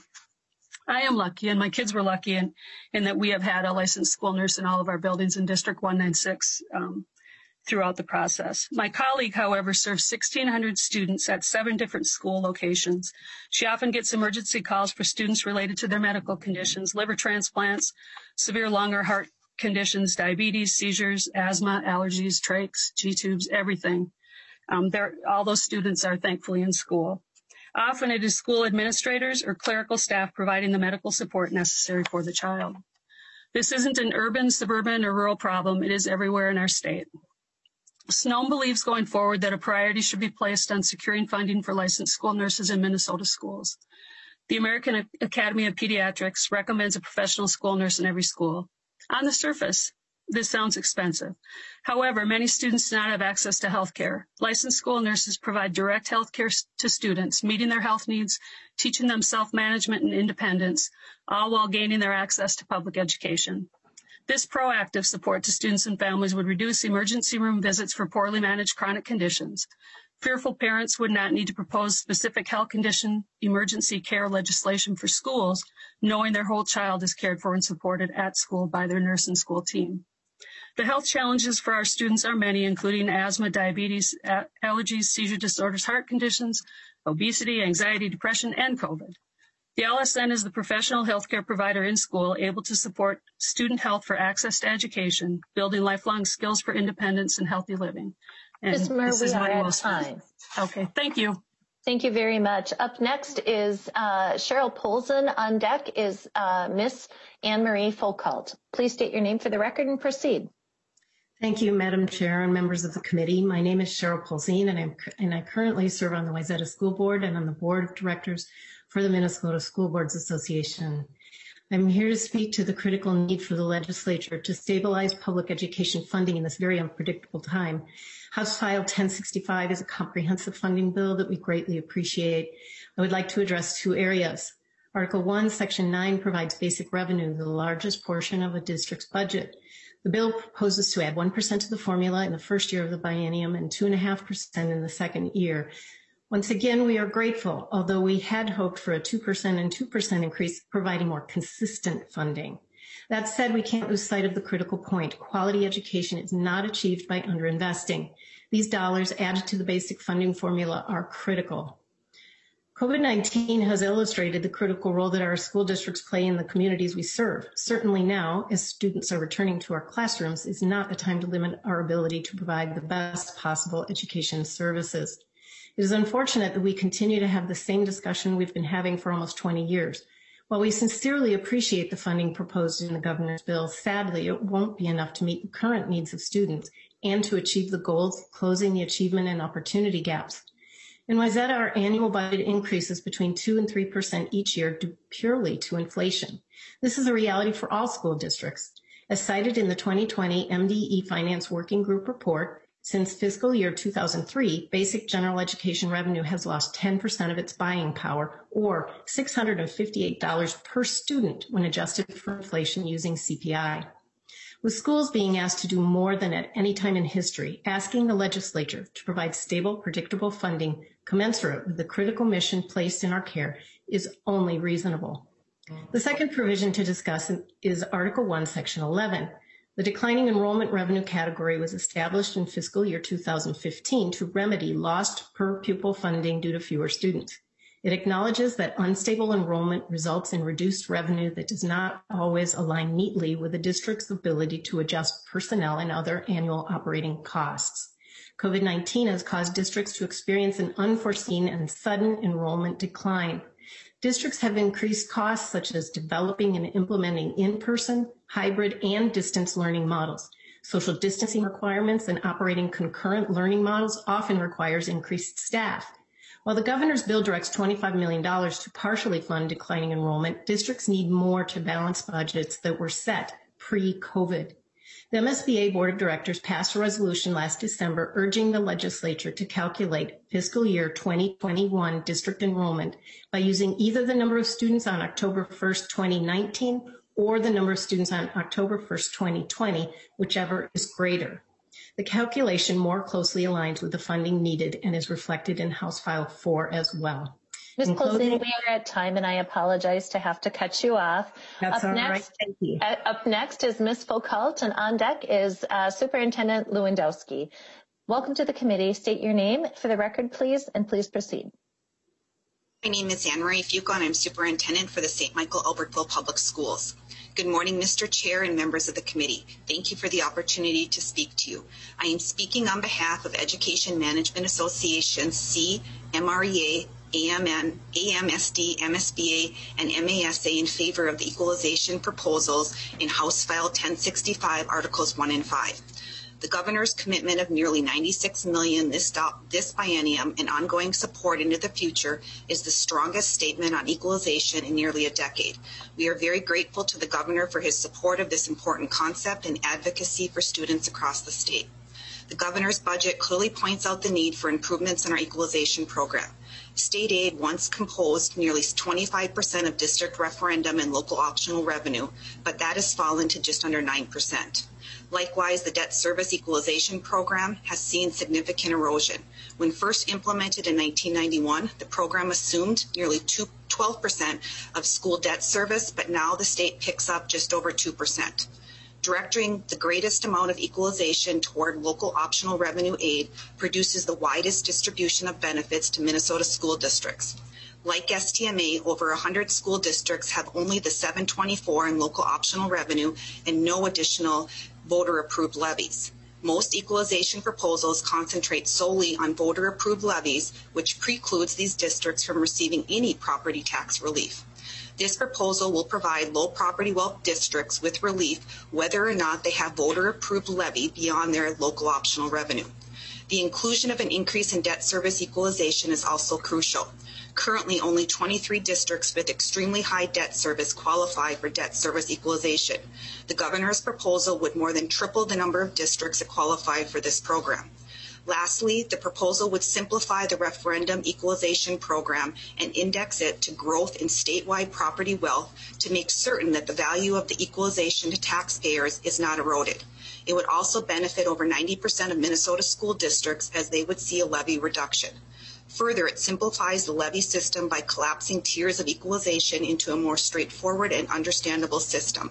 I am lucky, and my kids were lucky in, in that we have had a licensed school nurse in all of our buildings in District one ninety-six um, throughout the process. My colleague, however, serves sixteen hundred students at seven different school locations. She often gets emergency calls for students related to their medical conditions: liver transplants, severe lung or heart conditions, diabetes, seizures, asthma, allergies, trachs, G-tubes, everything. Um, all those students are thankfully in school. Often it is school administrators or clerical staff providing the medical support necessary for the child. This isn't an urban, suburban, or rural problem. It is everywhere in our state. S N O M believes going forward that a priority should be placed on securing funding for licensed school nurses in Minnesota schools. The American Academy of Pediatrics recommends a professional school nurse in every school. On the surface, this sounds expensive. However, many students do not have access to health care. Licensed school nurses provide direct health care to students, meeting their health needs, teaching them self-management and independence, all while gaining their access to public education. This proactive support to students and families would reduce emergency room visits for poorly managed chronic conditions. Fearful parents would not need to propose specific health condition emergency care legislation for schools, knowing their whole child is cared for and supported at school by their nurse and school team. The health challenges for our students are many, including asthma, diabetes, allergies, seizure disorders, heart conditions, obesity, anxiety, depression, and COVID. The L S N is the professional healthcare provider in school able to support student health for access to education, building lifelong skills for independence and healthy living. Miz Murr, we are at time. Okay, thank you. Thank you very much. Up next is uh, Cheryl Polson. On deck is uh, Miss Anne-Marie Foucault. Please state your name for the record and proceed. Thank you, Madam Chair and members of the committee. My name is Cheryl Polson, and, I'm, and I currently serve on the Wayzata School Board and on the Board of Directors for the Minnesota School Boards Association. I'm here to speak to the critical need for the legislature to stabilize public education funding in this very unpredictable time. House File ten sixty-five is a comprehensive funding bill that we greatly appreciate. I would like to address two areas. Article one, Section nine provides basic revenue, the largest portion of a district's budget. The bill proposes to add one percent to the formula in the first year of the biennium and two point five percent in the second year. Once again, we are grateful, although we had hoped for a two percent and two percent increase, providing more consistent funding. That said, we can't lose sight of the critical point. Quality education is not achieved by underinvesting. These dollars added to the basic funding formula are critical. COVID nineteen has illustrated the critical role that our school districts play in the communities we serve. Certainly now, as students are returning to our classrooms, is not a time to limit our ability to provide the best possible education services. It is unfortunate that we continue to have the same discussion we've been having for almost twenty years. While we sincerely appreciate the funding proposed in the governor's bill, sadly, it won't be enough to meet the current needs of students and to achieve the goals of closing the achievement and opportunity gaps. In Wayzata, our annual budget increases between two and three percent each year due purely to inflation. This is a reality for all school districts. As cited in the twenty twenty M D E Finance Working Group report, since fiscal year two thousand three, basic general education revenue has lost ten percent of its buying power, or six hundred fifty-eight dollars per student when adjusted for inflation using C P I. With schools being asked to do more than at any time in history, asking the legislature to provide stable, predictable funding commensurate with the critical mission placed in our care is only reasonable. The second provision to discuss is Article one, Section eleven. The declining enrollment revenue category was established in fiscal year two thousand fifteen to remedy lost per pupil funding due to fewer students. It acknowledges that unstable enrollment results in reduced revenue that does not always align neatly with the district's ability to adjust personnel and other annual operating costs. COVID nineteen has caused districts to experience an unforeseen and sudden enrollment decline. Districts have increased costs such as developing and implementing in-person, hybrid, and distance learning models. Social distancing requirements and operating concurrent learning models often requires increased staff. While the governor's bill directs twenty-five million dollars to partially fund declining enrollment, districts need more to balance budgets that were set pre-COVID. The M S B A Board of Directors passed a resolution last December urging the legislature to calculate fiscal year twenty twenty-one district enrollment by using either the number of students on October first, twenty nineteen, or the number of students on October first, twenty twenty, whichever is greater. The calculation more closely aligns with the funding needed and is reflected in House File four as well. Miz Polson, we are at time, and I apologize to have to cut you off. That's up all next, right. Thank you. Uh, up next is Miz Foucault, and on deck is uh, Superintendent Lewandowski. Welcome to the committee. State your name for the record, please, and please proceed. My name is Anne-Marie Foucault, and I'm Superintendent for the Saint Michael Albertville Public Schools. Good morning, Mister Chair and members of the committee. Thank you for the opportunity to speak to you. I am speaking on behalf of Education Management Association, C, M R E A, A M N, A M S D, M S B A, and M A S A in favor of the equalization proposals in House File ten sixty-five, Articles one and five. The governor's commitment of nearly ninety-six million dollars this, this biennium and ongoing support into the future is the strongest statement on equalization in nearly a decade. We are very grateful to the governor for his support of this important concept and advocacy for students across the state. The governor's budget clearly points out the need for improvements in our equalization program. State aid once composed nearly twenty-five percent of district referendum and local optional revenue, but that has fallen to just under nine percent. Likewise, the debt service equalization program has seen significant erosion. When first implemented in nineteen ninety-one, the program assumed nearly twelve percent of school debt service, but now the state picks up just over two percent. Directing the greatest amount of equalization toward local optional revenue aid produces the widest distribution of benefits to Minnesota school districts. Like S T M A, over one hundred school districts have only the seven twenty-four in local optional revenue and no additional voter-approved levies. Most equalization proposals concentrate solely on voter-approved levies, which precludes these districts from receiving any property tax relief. This proposal will provide low property wealth districts with relief whether or not they have voter-approved levy beyond their local optional revenue. The inclusion of an increase in debt service equalization is also crucial. Currently, only twenty-three districts with extremely high debt service qualify for debt service equalization. The governor's proposal would more than triple the number of districts that qualify for this program. Lastly, the proposal would simplify the referendum equalization program and index it to growth in statewide property wealth to make certain that the value of the equalization to taxpayers is not eroded. It would also benefit over ninety percent of Minnesota school districts as they would see a levy reduction. Further, it simplifies the levy system by collapsing tiers of equalization into a more straightforward and understandable system.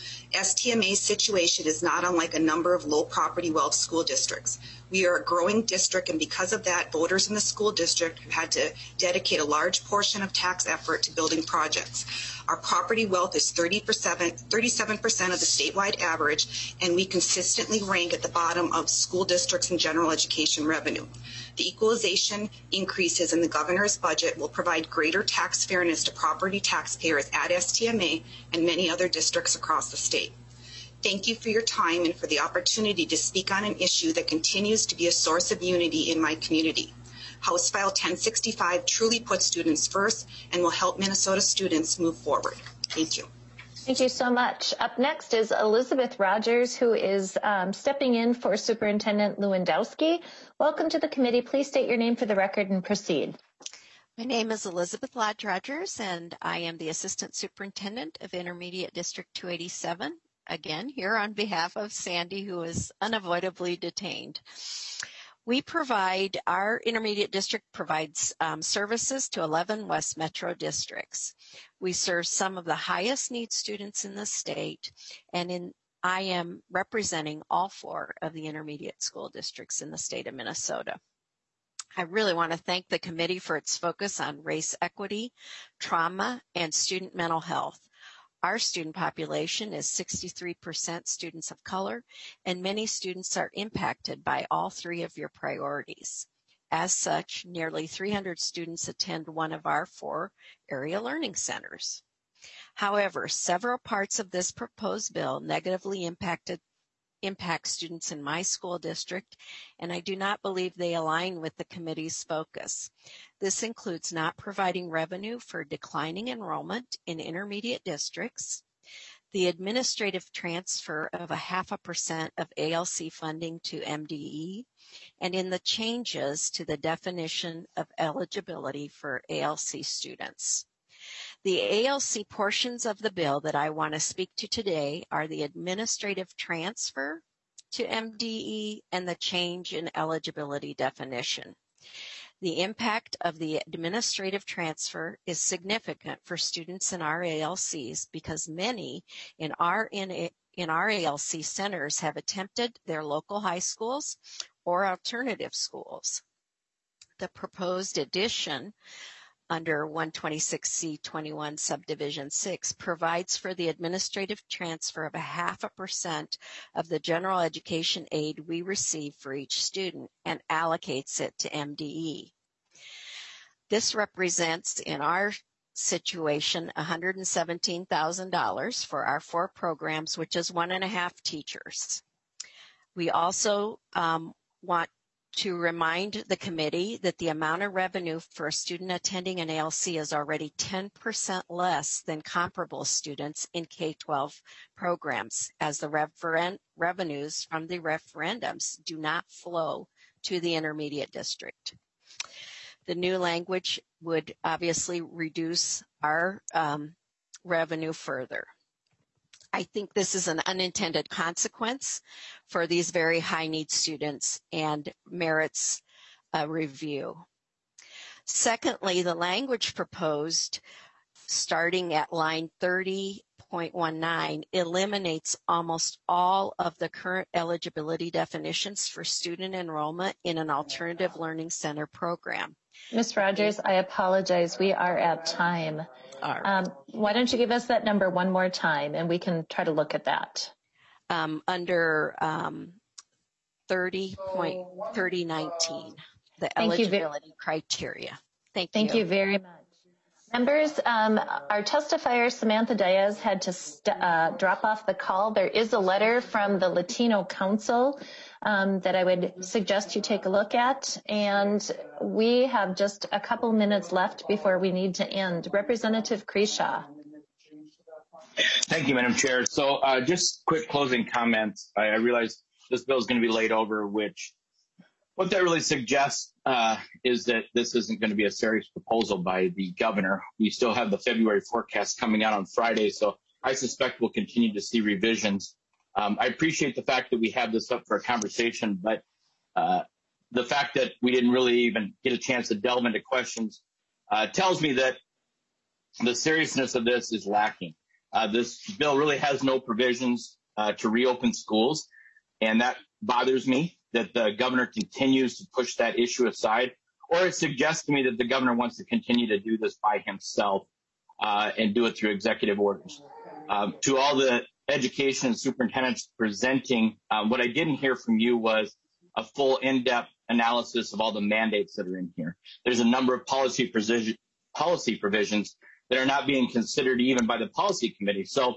S T M A's situation is not unlike a number of low property wealth school districts. We are a growing district, and because of that, voters in the school district have had to dedicate a large portion of tax effort to building projects. Our property wealth is thirty percent, thirty-seven percent of the statewide average, and we consistently rank at the bottom of school districts and general education revenue. The equalization increases in the governor's budget will provide greater tax fairness to property taxpayers at S T M A and many other districts across the state. Thank you for your time and for the opportunity to speak on an issue that continues to be a source of unity in my community. House File ten sixty-five truly puts students first and will help Minnesota students move forward. Thank you. Thank you so much. Up next is Elizabeth Rogers, who is um, stepping in for Superintendent Lewandowski. Welcome to the committee. Please state your name for the record and proceed. My name is Elizabeth Lodge Rogers, and I am the Assistant Superintendent of Intermediate District two eighty-seven. Again, here on behalf of Sandy, who is unavoidably detained. We provide, our intermediate district provides um, services to eleven West Metro districts. We serve some of the highest need students in the state, and in I am representing all four of the intermediate school districts in the state of Minnesota. I really want to thank the committee for its focus on race equity, trauma, and student mental health. Our student population is sixty-three percent students of color, and many students are impacted by all three of your priorities. As such, nearly three hundred students attend one of our four area learning centers. However, several parts of this proposed bill negatively impacted impact students in my school district, and I do not believe they align with the committee's focus. This includes not providing revenue for declining enrollment in intermediate districts, the administrative transfer of a half a percent of A L C funding to M D E, and in the changes to the definition of eligibility for A L C students. The A L C portions of the bill that I want to speak to today are the administrative transfer to M D E and the change in eligibility definition. The impact of the administrative transfer is significant for students in our A L Cs because many in our, in, in our A L C centers have attempted their local high schools or alternative schools. The proposed addition under one twenty-six C twenty-one subdivision six provides for the administrative transfer of a half a percent of the general education aid we receive for each student and allocates it to M D E. This represents in our situation one hundred seventeen thousand dollars for our four programs, which is one and a half teachers. We also um, want to remind the committee that the amount of revenue for a student attending an A L C is already ten percent less than comparable students in K twelve programs, as the referen- revenues from the referendums do not flow to the intermediate district. The new language would obviously reduce our um, revenue further. I think this is an unintended consequence for these very high need students and merits a review. Secondly, the language proposed starting at line thirty point one nine eliminates almost all of the current eligibility definitions for student enrollment in an alternative learning center program. Miz Rogers, I apologize. We are at time. All right. Um, why don't you give us that number one more time and we can try to look at that. Um, under um, thirty point thirty nineteen, the Thank eligibility criteria. Thank, Thank you. you very much. Members, um, our testifier, Samantha Diaz, had to st- uh, drop off the call. There is a letter from the Latino Council um, that I would suggest you take a look at. And we have just a couple minutes left before we need to end. Representative Kreshaw. Thank you, Madam Chair. So uh, just quick closing comments. I, I realize this bill is going to be laid over, which what that really suggests uh, is that this isn't going to be a serious proposal by the governor. We still have the February forecast coming out on Friday, so I suspect we'll continue to see revisions. Um, I appreciate the fact that we have this up for a conversation, but uh, the fact that we didn't really even get a chance to delve into questions uh, tells me that the seriousness of this is lacking. Uh, this bill really has no provisions uh, to reopen schools, and that bothers me, that the governor continues to push that issue aside, or it suggests to me that the governor wants to continue to do this by himself uh, and do it through executive orders. Um, to all the education and superintendents presenting, um, what I didn't hear from you was a full in-depth analysis of all the mandates that are in here. There's a number of policy, precision, policy provisions that are not being considered even by the policy committee. So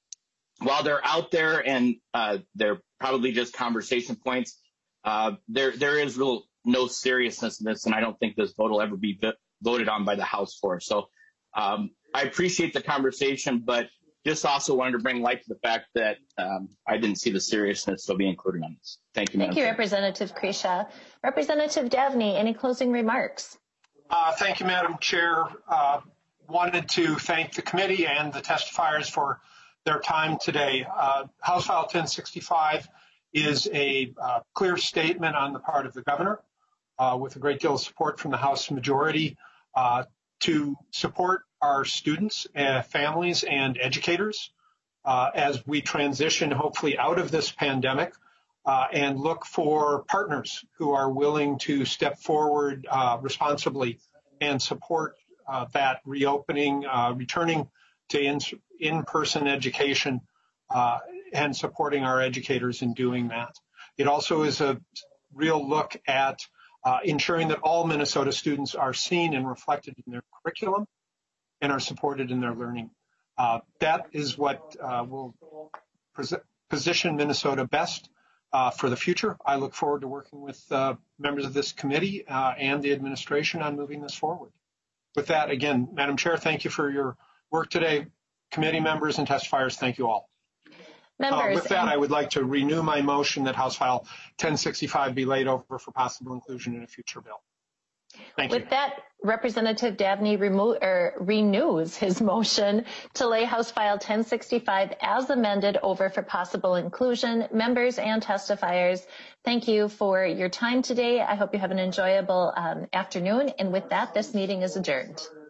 while they're out there and uh, they're probably just conversation points, Uh, there, there is real no seriousness in this, and I don't think this vote will ever be voted on by the House floor. So um, I appreciate the conversation, but just also wanted to bring light to the fact that um, I didn't see the seriousness to be included on this. Thank you, Madam Thank you, Chair. Representative Kreshaw. Representative Davnie, any closing remarks? Uh, thank you, Madam Chair. Uh, wanted to thank the committee and the testifiers for their time today. Uh, House File ten sixty-five is a uh, clear statement on the part of the governor uh, with a great deal of support from the House majority uh, to support our students, uh, families, and educators uh, as we transition hopefully out of this pandemic uh, and look for partners who are willing to step forward uh, responsibly and support uh, that reopening, uh, returning to in- in-person education uh, and supporting our educators in doing that. It also is a real look at uh, ensuring that all Minnesota students are seen and reflected in their curriculum and are supported in their learning. Uh, that is what uh, will pres- position Minnesota best uh, for the future. I look forward to working with uh, members of this committee uh, and the administration on moving this forward. With that, again, Madam Chair, thank you for your work today. Committee members and testifiers, thank you all. Members, uh, with that, I would like to renew my motion that House File ten sixty-five be laid over for possible inclusion in a future bill. Thank With you. that, Representative Davnie remo- er, renews his motion to lay House File ten sixty-five as amended over for possible inclusion. Members and testifiers, thank you for your time today. I hope you have an enjoyable um, afternoon. And with that, this meeting is adjourned.